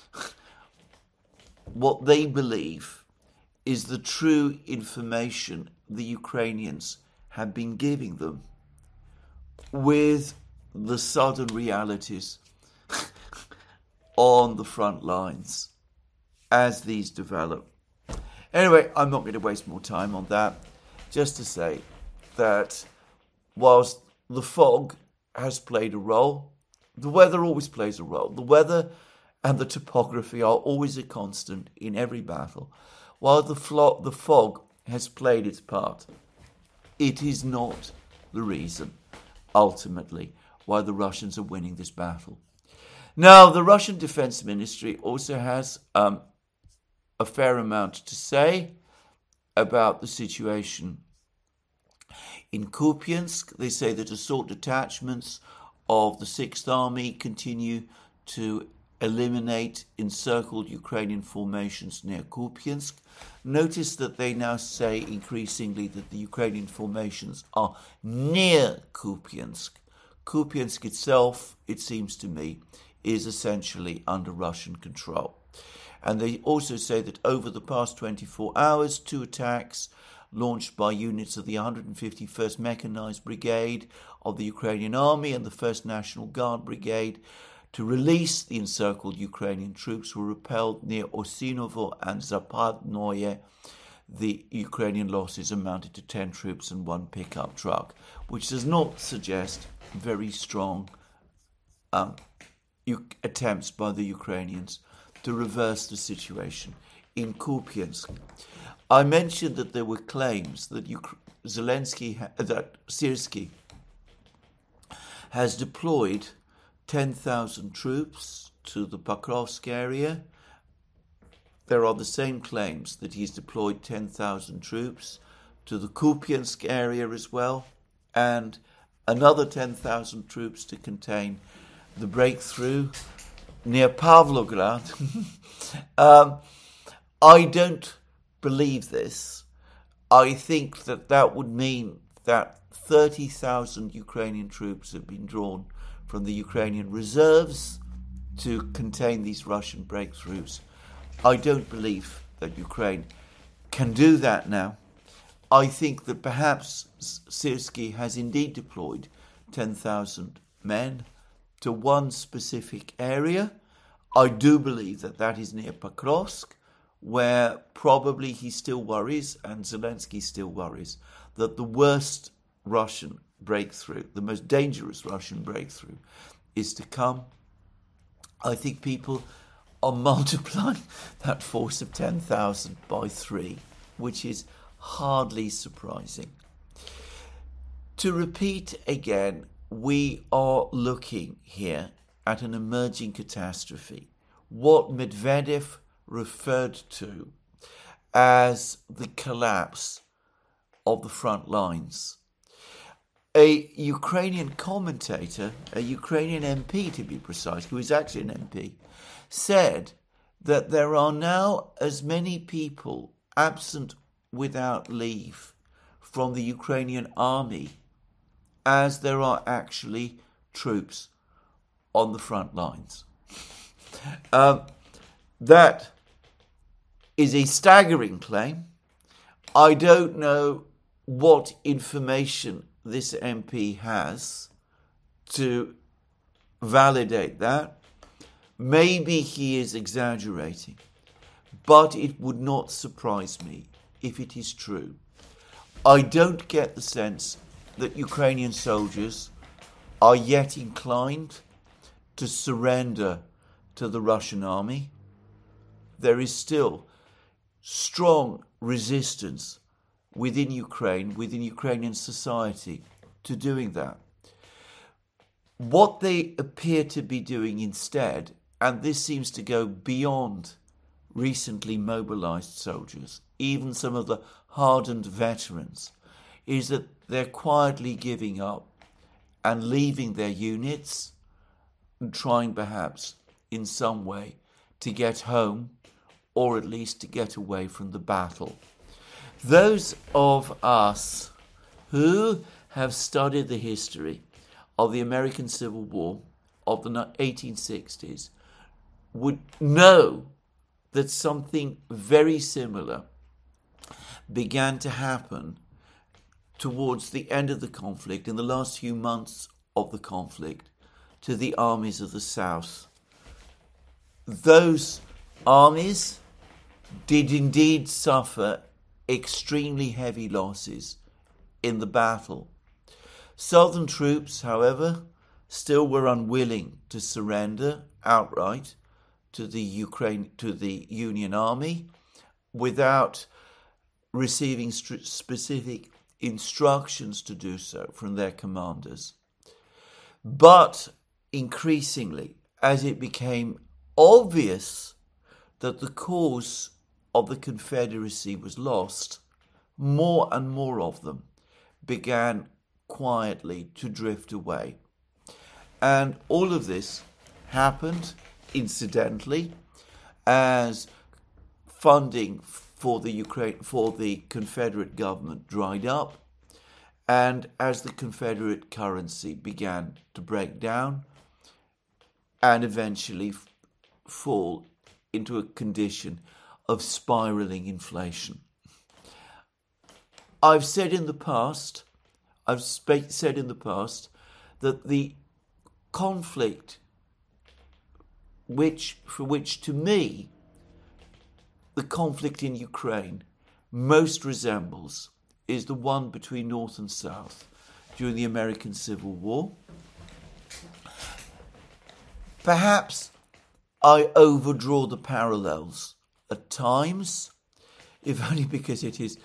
what they believe is the true information the Ukrainians have been giving them with the sudden realities on the front lines as these develop. Anyway, I'm not going to waste more time on that. Just to say that whilst the fog has played a role, the weather always plays a role. The weather and the topography are always a constant in every battle. While the, flo- the fog has played its part, it is not the reason, ultimately, why the Russians are winning this battle. Now, the Russian Defense Ministry also has um, a fair amount to say about the situation in Kupiansk. They say that assault detachments of the Sixth Army continue to eliminate encircled Ukrainian formations near Kupiansk. Notice that they now say increasingly that the Ukrainian formations are near Kupiansk. Kupiansk itself, it seems to me, is essentially under Russian control. And they also say that over the past twenty-four hours, two attacks launched by units of the one hundred fifty-first Mechanized Brigade of the Ukrainian Army and the first National Guard Brigade to release the encircled Ukrainian troops were repelled near Osinovo and Zapadnoye. The Ukrainian losses amounted to ten troops and one pickup truck, which does not suggest very strong um, U- attempts by the Ukrainians to reverse the situation in Kupiansk. I mentioned that there were claims that Uk- Zelensky, ha- that Syrskyi has deployed ten thousand troops to the Pokrovsk area. There are the same claims that he's deployed ten thousand troops to the Kupiansk area as well, and another ten thousand troops to contain the breakthrough near Pavlograd. um, I don't believe this. I think that that would mean that thirty thousand Ukrainian troops have been drawn from the Ukrainian reserves to contain these Russian breakthroughs. I don't believe that Ukraine can do that now. I think that perhaps Syrskyi has indeed deployed ten thousand men to one specific area. I do believe that that is near Pokrovsk, where probably he still worries, and Zelensky still worries, that the worst Russian breakthrough, the most dangerous Russian breakthrough, is to come. I think people are multiplying that force of ten thousand by three, which is hardly surprising. To repeat again, we are looking here at an emerging catastrophe, what Medvedev referred to as the collapse of the front lines. A Ukrainian commentator, a Ukrainian M P to be precise, who is actually an M P, said that there are now as many people absent without leave from the Ukrainian army as there are actually troops on the front lines. Um, that is a staggering claim. I don't know what information this M P has to validate that. Maybe he is exaggerating, but it would not surprise me if it is true. I don't get the sense that Ukrainian soldiers are yet inclined to surrender to the Russian army. There is still strong resistance within Ukraine, within Ukrainian society, to doing that. What they appear to be doing instead, and this seems to go beyond recently mobilized soldiers, even some of the hardened veterans, is that they're quietly giving up and leaving their units and trying perhaps in some way to get home, or at least to get away from the battle. Those of us who have studied the history of the American Civil War of the eighteen sixties would know that something very similar began to happen towards the end of the conflict, in the last few months of the conflict, to the armies of the South. Those armies did indeed suffer extremely heavy losses in the battle. Southern troops, however, still were unwilling to surrender outright to the Ukraine, to the Union Army, without receiving st- specific instructions to do so from their commanders. But increasingly, as it became obvious that the cause of the Confederacy was lost, more and more of them began quietly to drift away. And all of this happened, incidentally, as funding for the Ukraine, for the Confederate government dried up, and as the Confederate currency began to break down and eventually f- fall into a condition of spiraling inflation. I've said in the past, I've sp- said in the past that the conflict which, for which to me, the conflict in Ukraine most resembles is the one between North and South during the American Civil War. perhaps I overdraw the parallels at times, if only because it is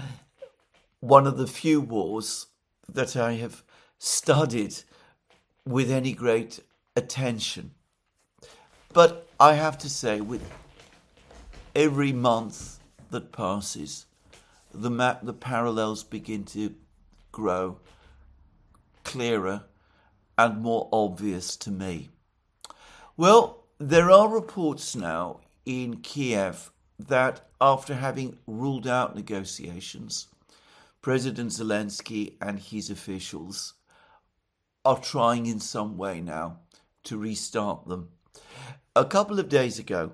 one of the few wars that I have studied with any great attention. But I have to say, with every month that passes, the map, the parallels begin to grow clearer and more obvious to me. Well, there are reports now in Kiev that after having ruled out negotiations, President Zelensky and his officials are trying in some way now to restart them. A couple of days ago,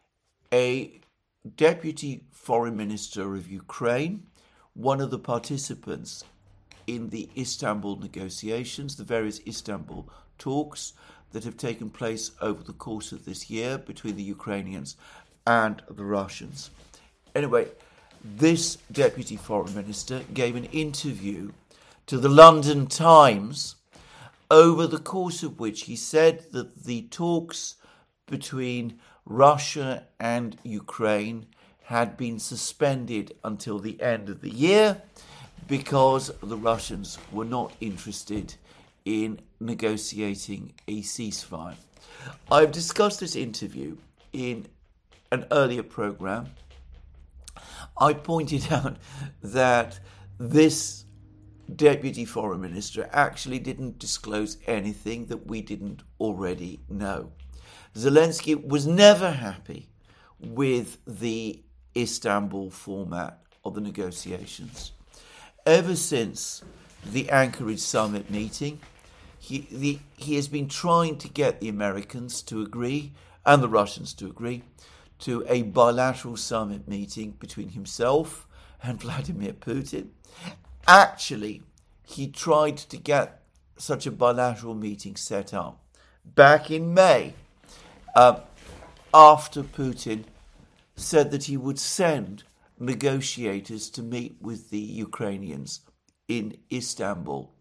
a deputy foreign minister of Ukraine, one of the participants in the Istanbul negotiations, the various Istanbul talks that have taken place over the course of this year between the Ukrainians and the Russians. Anyway, this deputy foreign minister gave an interview to the London Times, over the course of which he said that the talks between Russia and Ukraine had been suspended until the end of the year because the Russians were not interested in negotiating a ceasefire. I've discussed this interview in an earlier program. I pointed out that this deputy foreign minister actually didn't disclose anything that we didn't already know. Zelensky was never happy with the Istanbul format of the negotiations. Ever since the Anchorage summit meeting, he, the, he has been trying to get the Americans to agree, and the Russians to agree, to a bilateral summit meeting between himself and Vladimir Putin. Actually, he tried to get such a bilateral meeting set up back in May, uh, after Putin said that he would send negotiators to meet with the Ukrainians in Istanbul.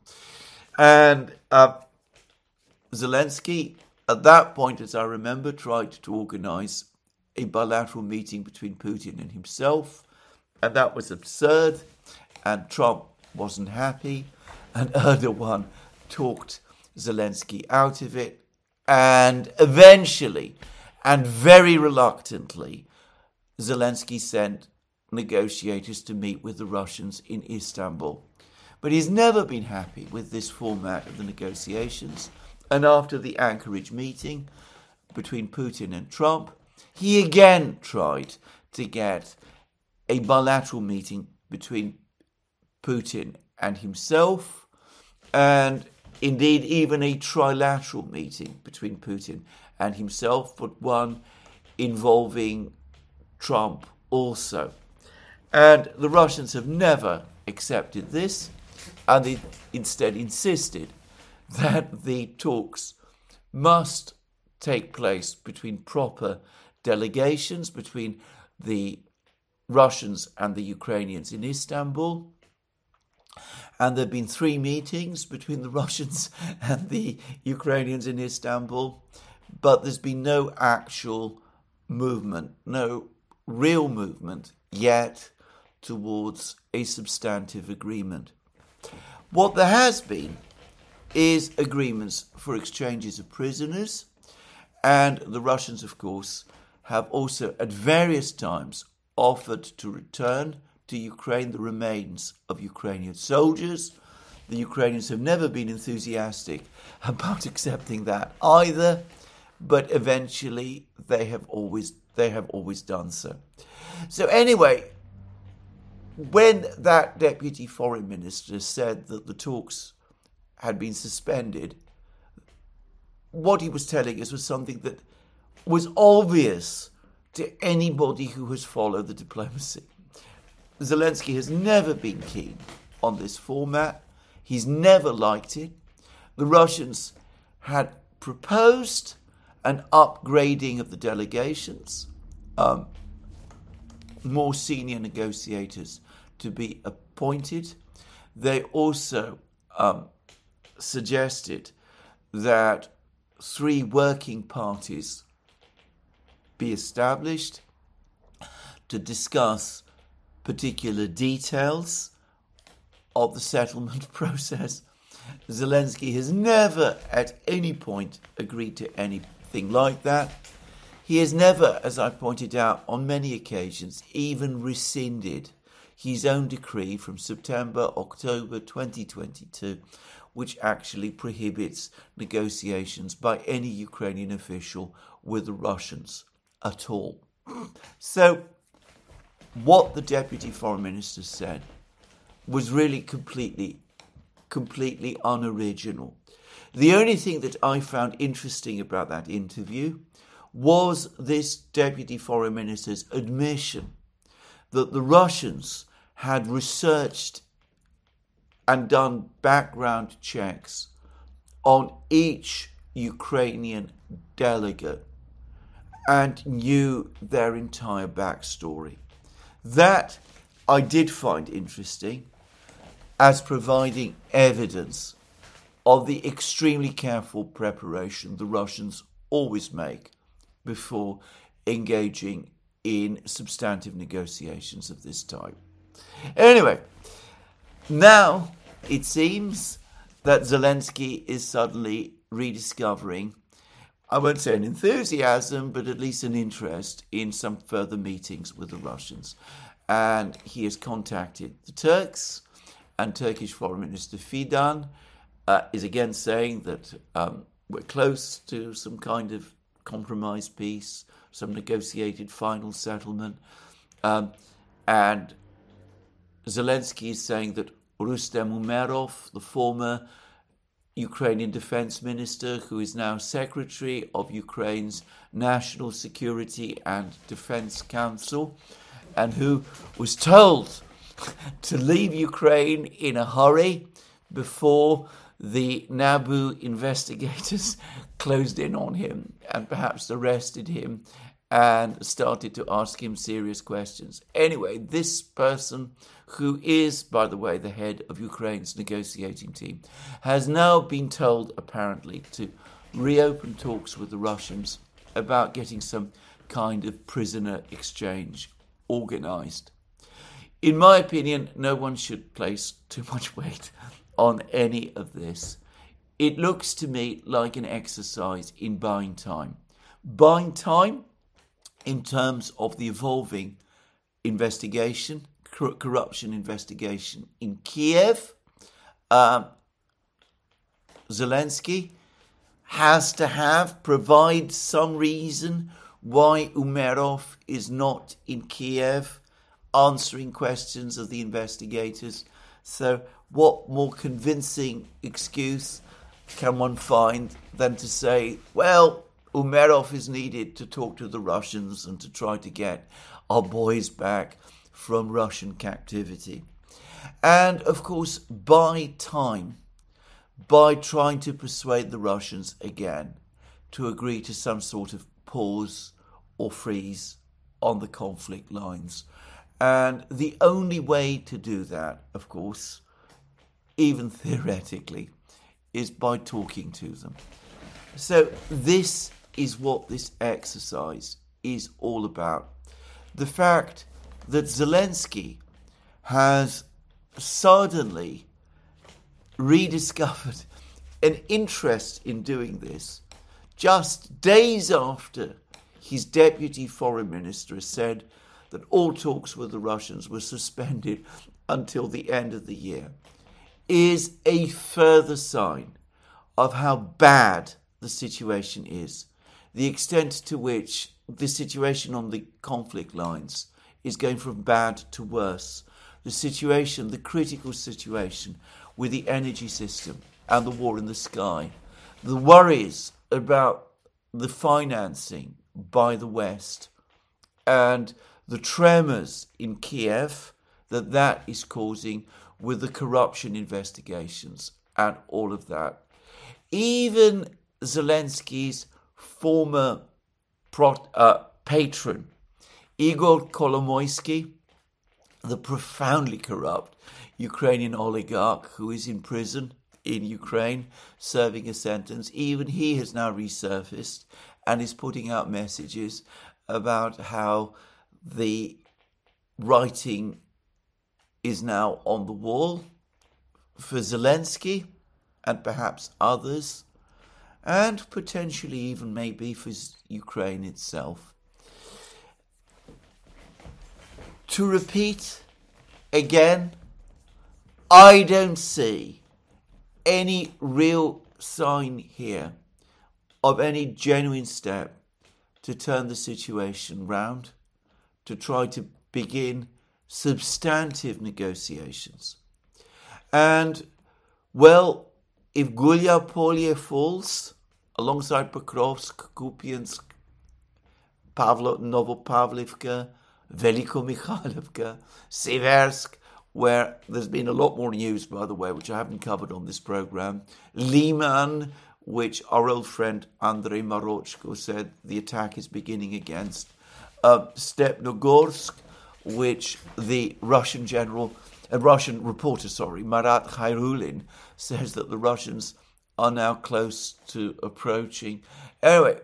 And uh, Zelensky, at that point, as I remember, tried to organize a bilateral meeting between Putin and himself, and that was absurd, and Trump wasn't happy, and Erdogan talked Zelensky out of it, and eventually, and very reluctantly, Zelensky sent negotiators to meet with the Russians in Istanbul. But he's never been happy with this format of the negotiations, and after the Anchorage meeting between Putin and Trump, he again tried to get a bilateral meeting between Putin and himself, and indeed even a trilateral meeting between Putin and himself, but one involving Trump also. And the Russians have never accepted this, and they instead insisted that the talks must take place between proper delegations, between the Russians and the Ukrainians in Istanbul. And there have been three meetings between the Russians and the Ukrainians in Istanbul, but there's been no actual movement, no real movement yet towards a substantive agreement. What there has been is agreements for exchanges of prisoners, and the Russians, of course, have also at various times offered to return to Ukraine the remains of Ukrainian soldiers. The Ukrainians have never been enthusiastic about accepting that either, but eventually they have always they have always done so. So anyway, when that deputy foreign minister said that the talks had been suspended, what he was telling us was something that was obvious to anybody who has followed the diplomacy. Zelensky has never been keen on this format. He's never liked it. The Russians had proposed an upgrading of the delegations, um, more senior negotiators to be appointed. They also um, suggested that three working parties be established to discuss particular details of the settlement process. Zelensky has never at any point agreed to anything like that. He has never, as I pointed out on many occasions, even rescinded his own decree from September, October twenty twenty-two, which actually prohibits negotiations by any Ukrainian official with the Russians at all. So what the Deputy Foreign Minister said was really completely, completely unoriginal. The only thing that I found interesting about that interview was this Deputy Foreign Minister's admission that the Russians had researched and done background checks on each Ukrainian delegate and knew their entire backstory. That I did find interesting as providing evidence of the extremely careful preparation the Russians always make before engaging in substantive negotiations of this type. Anyway, now it seems that Zelensky is suddenly rediscovering, I won't say an enthusiasm, but at least an interest in some further meetings with the Russians. And he has contacted the Turks, and Turkish Foreign Minister Fidan uh, is again saying that um, we're close to some kind of compromise peace, some negotiated final settlement. Um, and Zelensky is saying that Rustem Umerov, the former Ukrainian defense minister, who is now secretary of Ukraine's National Security and Defense Council, and who was told to leave Ukraine in a hurry before the NABU investigators closed in on him and perhaps arrested him and started to ask him serious questions. Anyway, this person, who is, by the way, the head of Ukraine's negotiating team, has now been told, apparently, to reopen talks with the Russians about getting some kind of prisoner exchange organized. In my opinion, no one should place too much weight on any of this. It looks to me like an exercise in buying time. Buying time in terms of the evolving investigation, cor- corruption investigation in Kiev. Um, Zelensky has to have, provide some reason why Umerov is not in Kiev answering questions of the investigators. So what more convincing excuse can one find than to say, well, Umerov is needed to talk to the Russians and to try to get our boys back from Russian captivity. And, of course, buy time by trying to persuade the Russians again to agree to some sort of pause or freeze on the conflict lines. And the only way to do that, of course, even theoretically, is by talking to them. So this is what this exercise is all about. The fact that Zelensky has suddenly rediscovered an interest in doing this just days after his deputy foreign minister has said that all talks with the Russians were suspended until the end of the year, is a further sign of how bad the situation is, the extent to which the situation on the conflict lines is going from bad to worse, the situation, the critical situation with the energy system and the war in the sky, the worries about the financing by the West, and the tremors in Kiev that that is causing with the corruption investigations and all of that. Even Zelensky's former pro- uh, patron, Igor Kolomoisky, the profoundly corrupt Ukrainian oligarch who is in prison in Ukraine serving a sentence. Even he has now resurfaced and is putting out messages about how the writing is now on the wall for Zelensky and perhaps others, and potentially even maybe for Ukraine itself. To repeat again, I don't see any real sign here of any genuine step to turn the situation round, to try to begin substantive negotiations. And, well, if Gulyapolye falls, alongside Pokrovsk, Kupiansk, Pavlo, Novopavlivka, Velikomikhailovka, Seversk, where there's been a lot more news, by the way, which I haven't covered on this program. Liman, which our old friend Andrei Marochko said the attack is beginning against. Uh, Stepnogorsk, which the Russian general, a Russian reporter, sorry, Marat Khairulin, says that the Russians are now close to approaching. Anyway,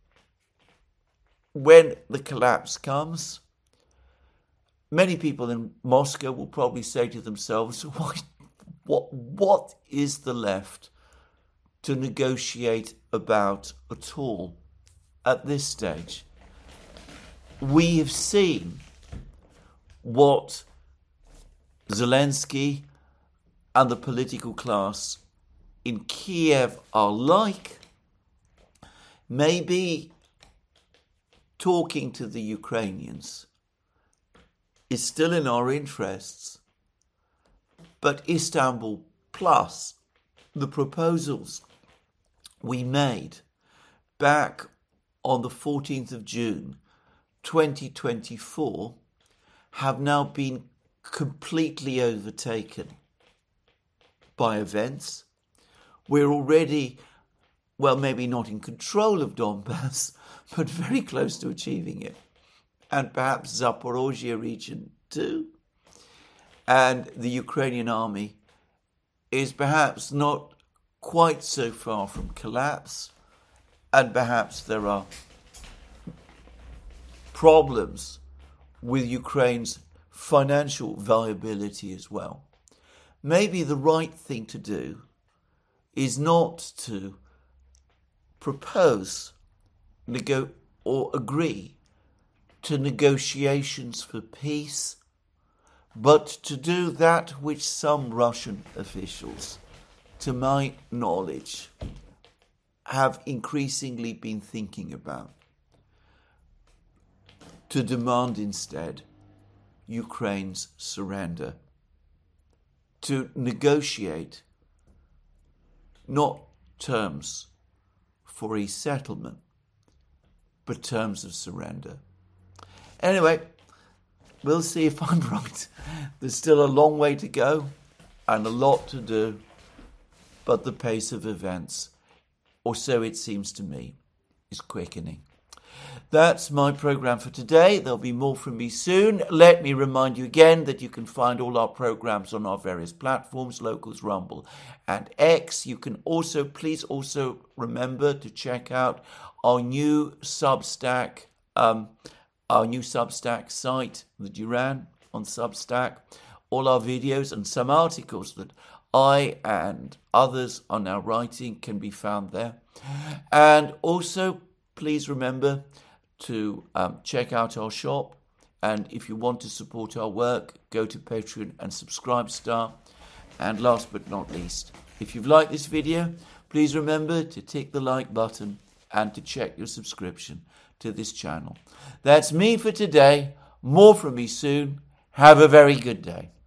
when the collapse comes, many people in Moscow will probably say to themselves, what, what, what is the left to negotiate about at all at this stage? We have seen what Zelensky and the political class in Kiev are like. Maybe talking to the Ukrainians is still in our interests, but Istanbul plus the proposals we made back on the fourteenth of June twenty twenty-four have now been completely overtaken by events. We're already, well, maybe not in control of Donbass, but very close to achieving it. And perhaps Zaporozhye region too. And the Ukrainian army is perhaps not quite so far from collapse. And perhaps there are problems with Ukraine's financial viability as well. Maybe the right thing to do is not to propose nego- or agree to negotiations for peace, but to do that which some Russian officials, to my knowledge, have increasingly been thinking about. To demand instead Ukraine's surrender. To negotiate not terms for a settlement, but terms of surrender. Anyway, we'll see if I'm right. There's still a long way to go and a lot to do, but the pace of events, or so it seems to me, is quickening. That's my programme for today. There'll be more from me soon. Let me remind you again that you can find all our programmes on our various platforms, Locals, Rumble and X. You can also, please also remember to check out our new Substack, um, our new Substack site that you ran on Substack. All our videos and some articles that I and others are now writing can be found there. And also, please remember to um, check out our shop. And if you want to support our work, go to Patreon and Subscribestar. And last but not least, if you've liked this video, please remember to tick the like button and to check your subscription to this channel. That's me for today. More from me soon. Have a very good day.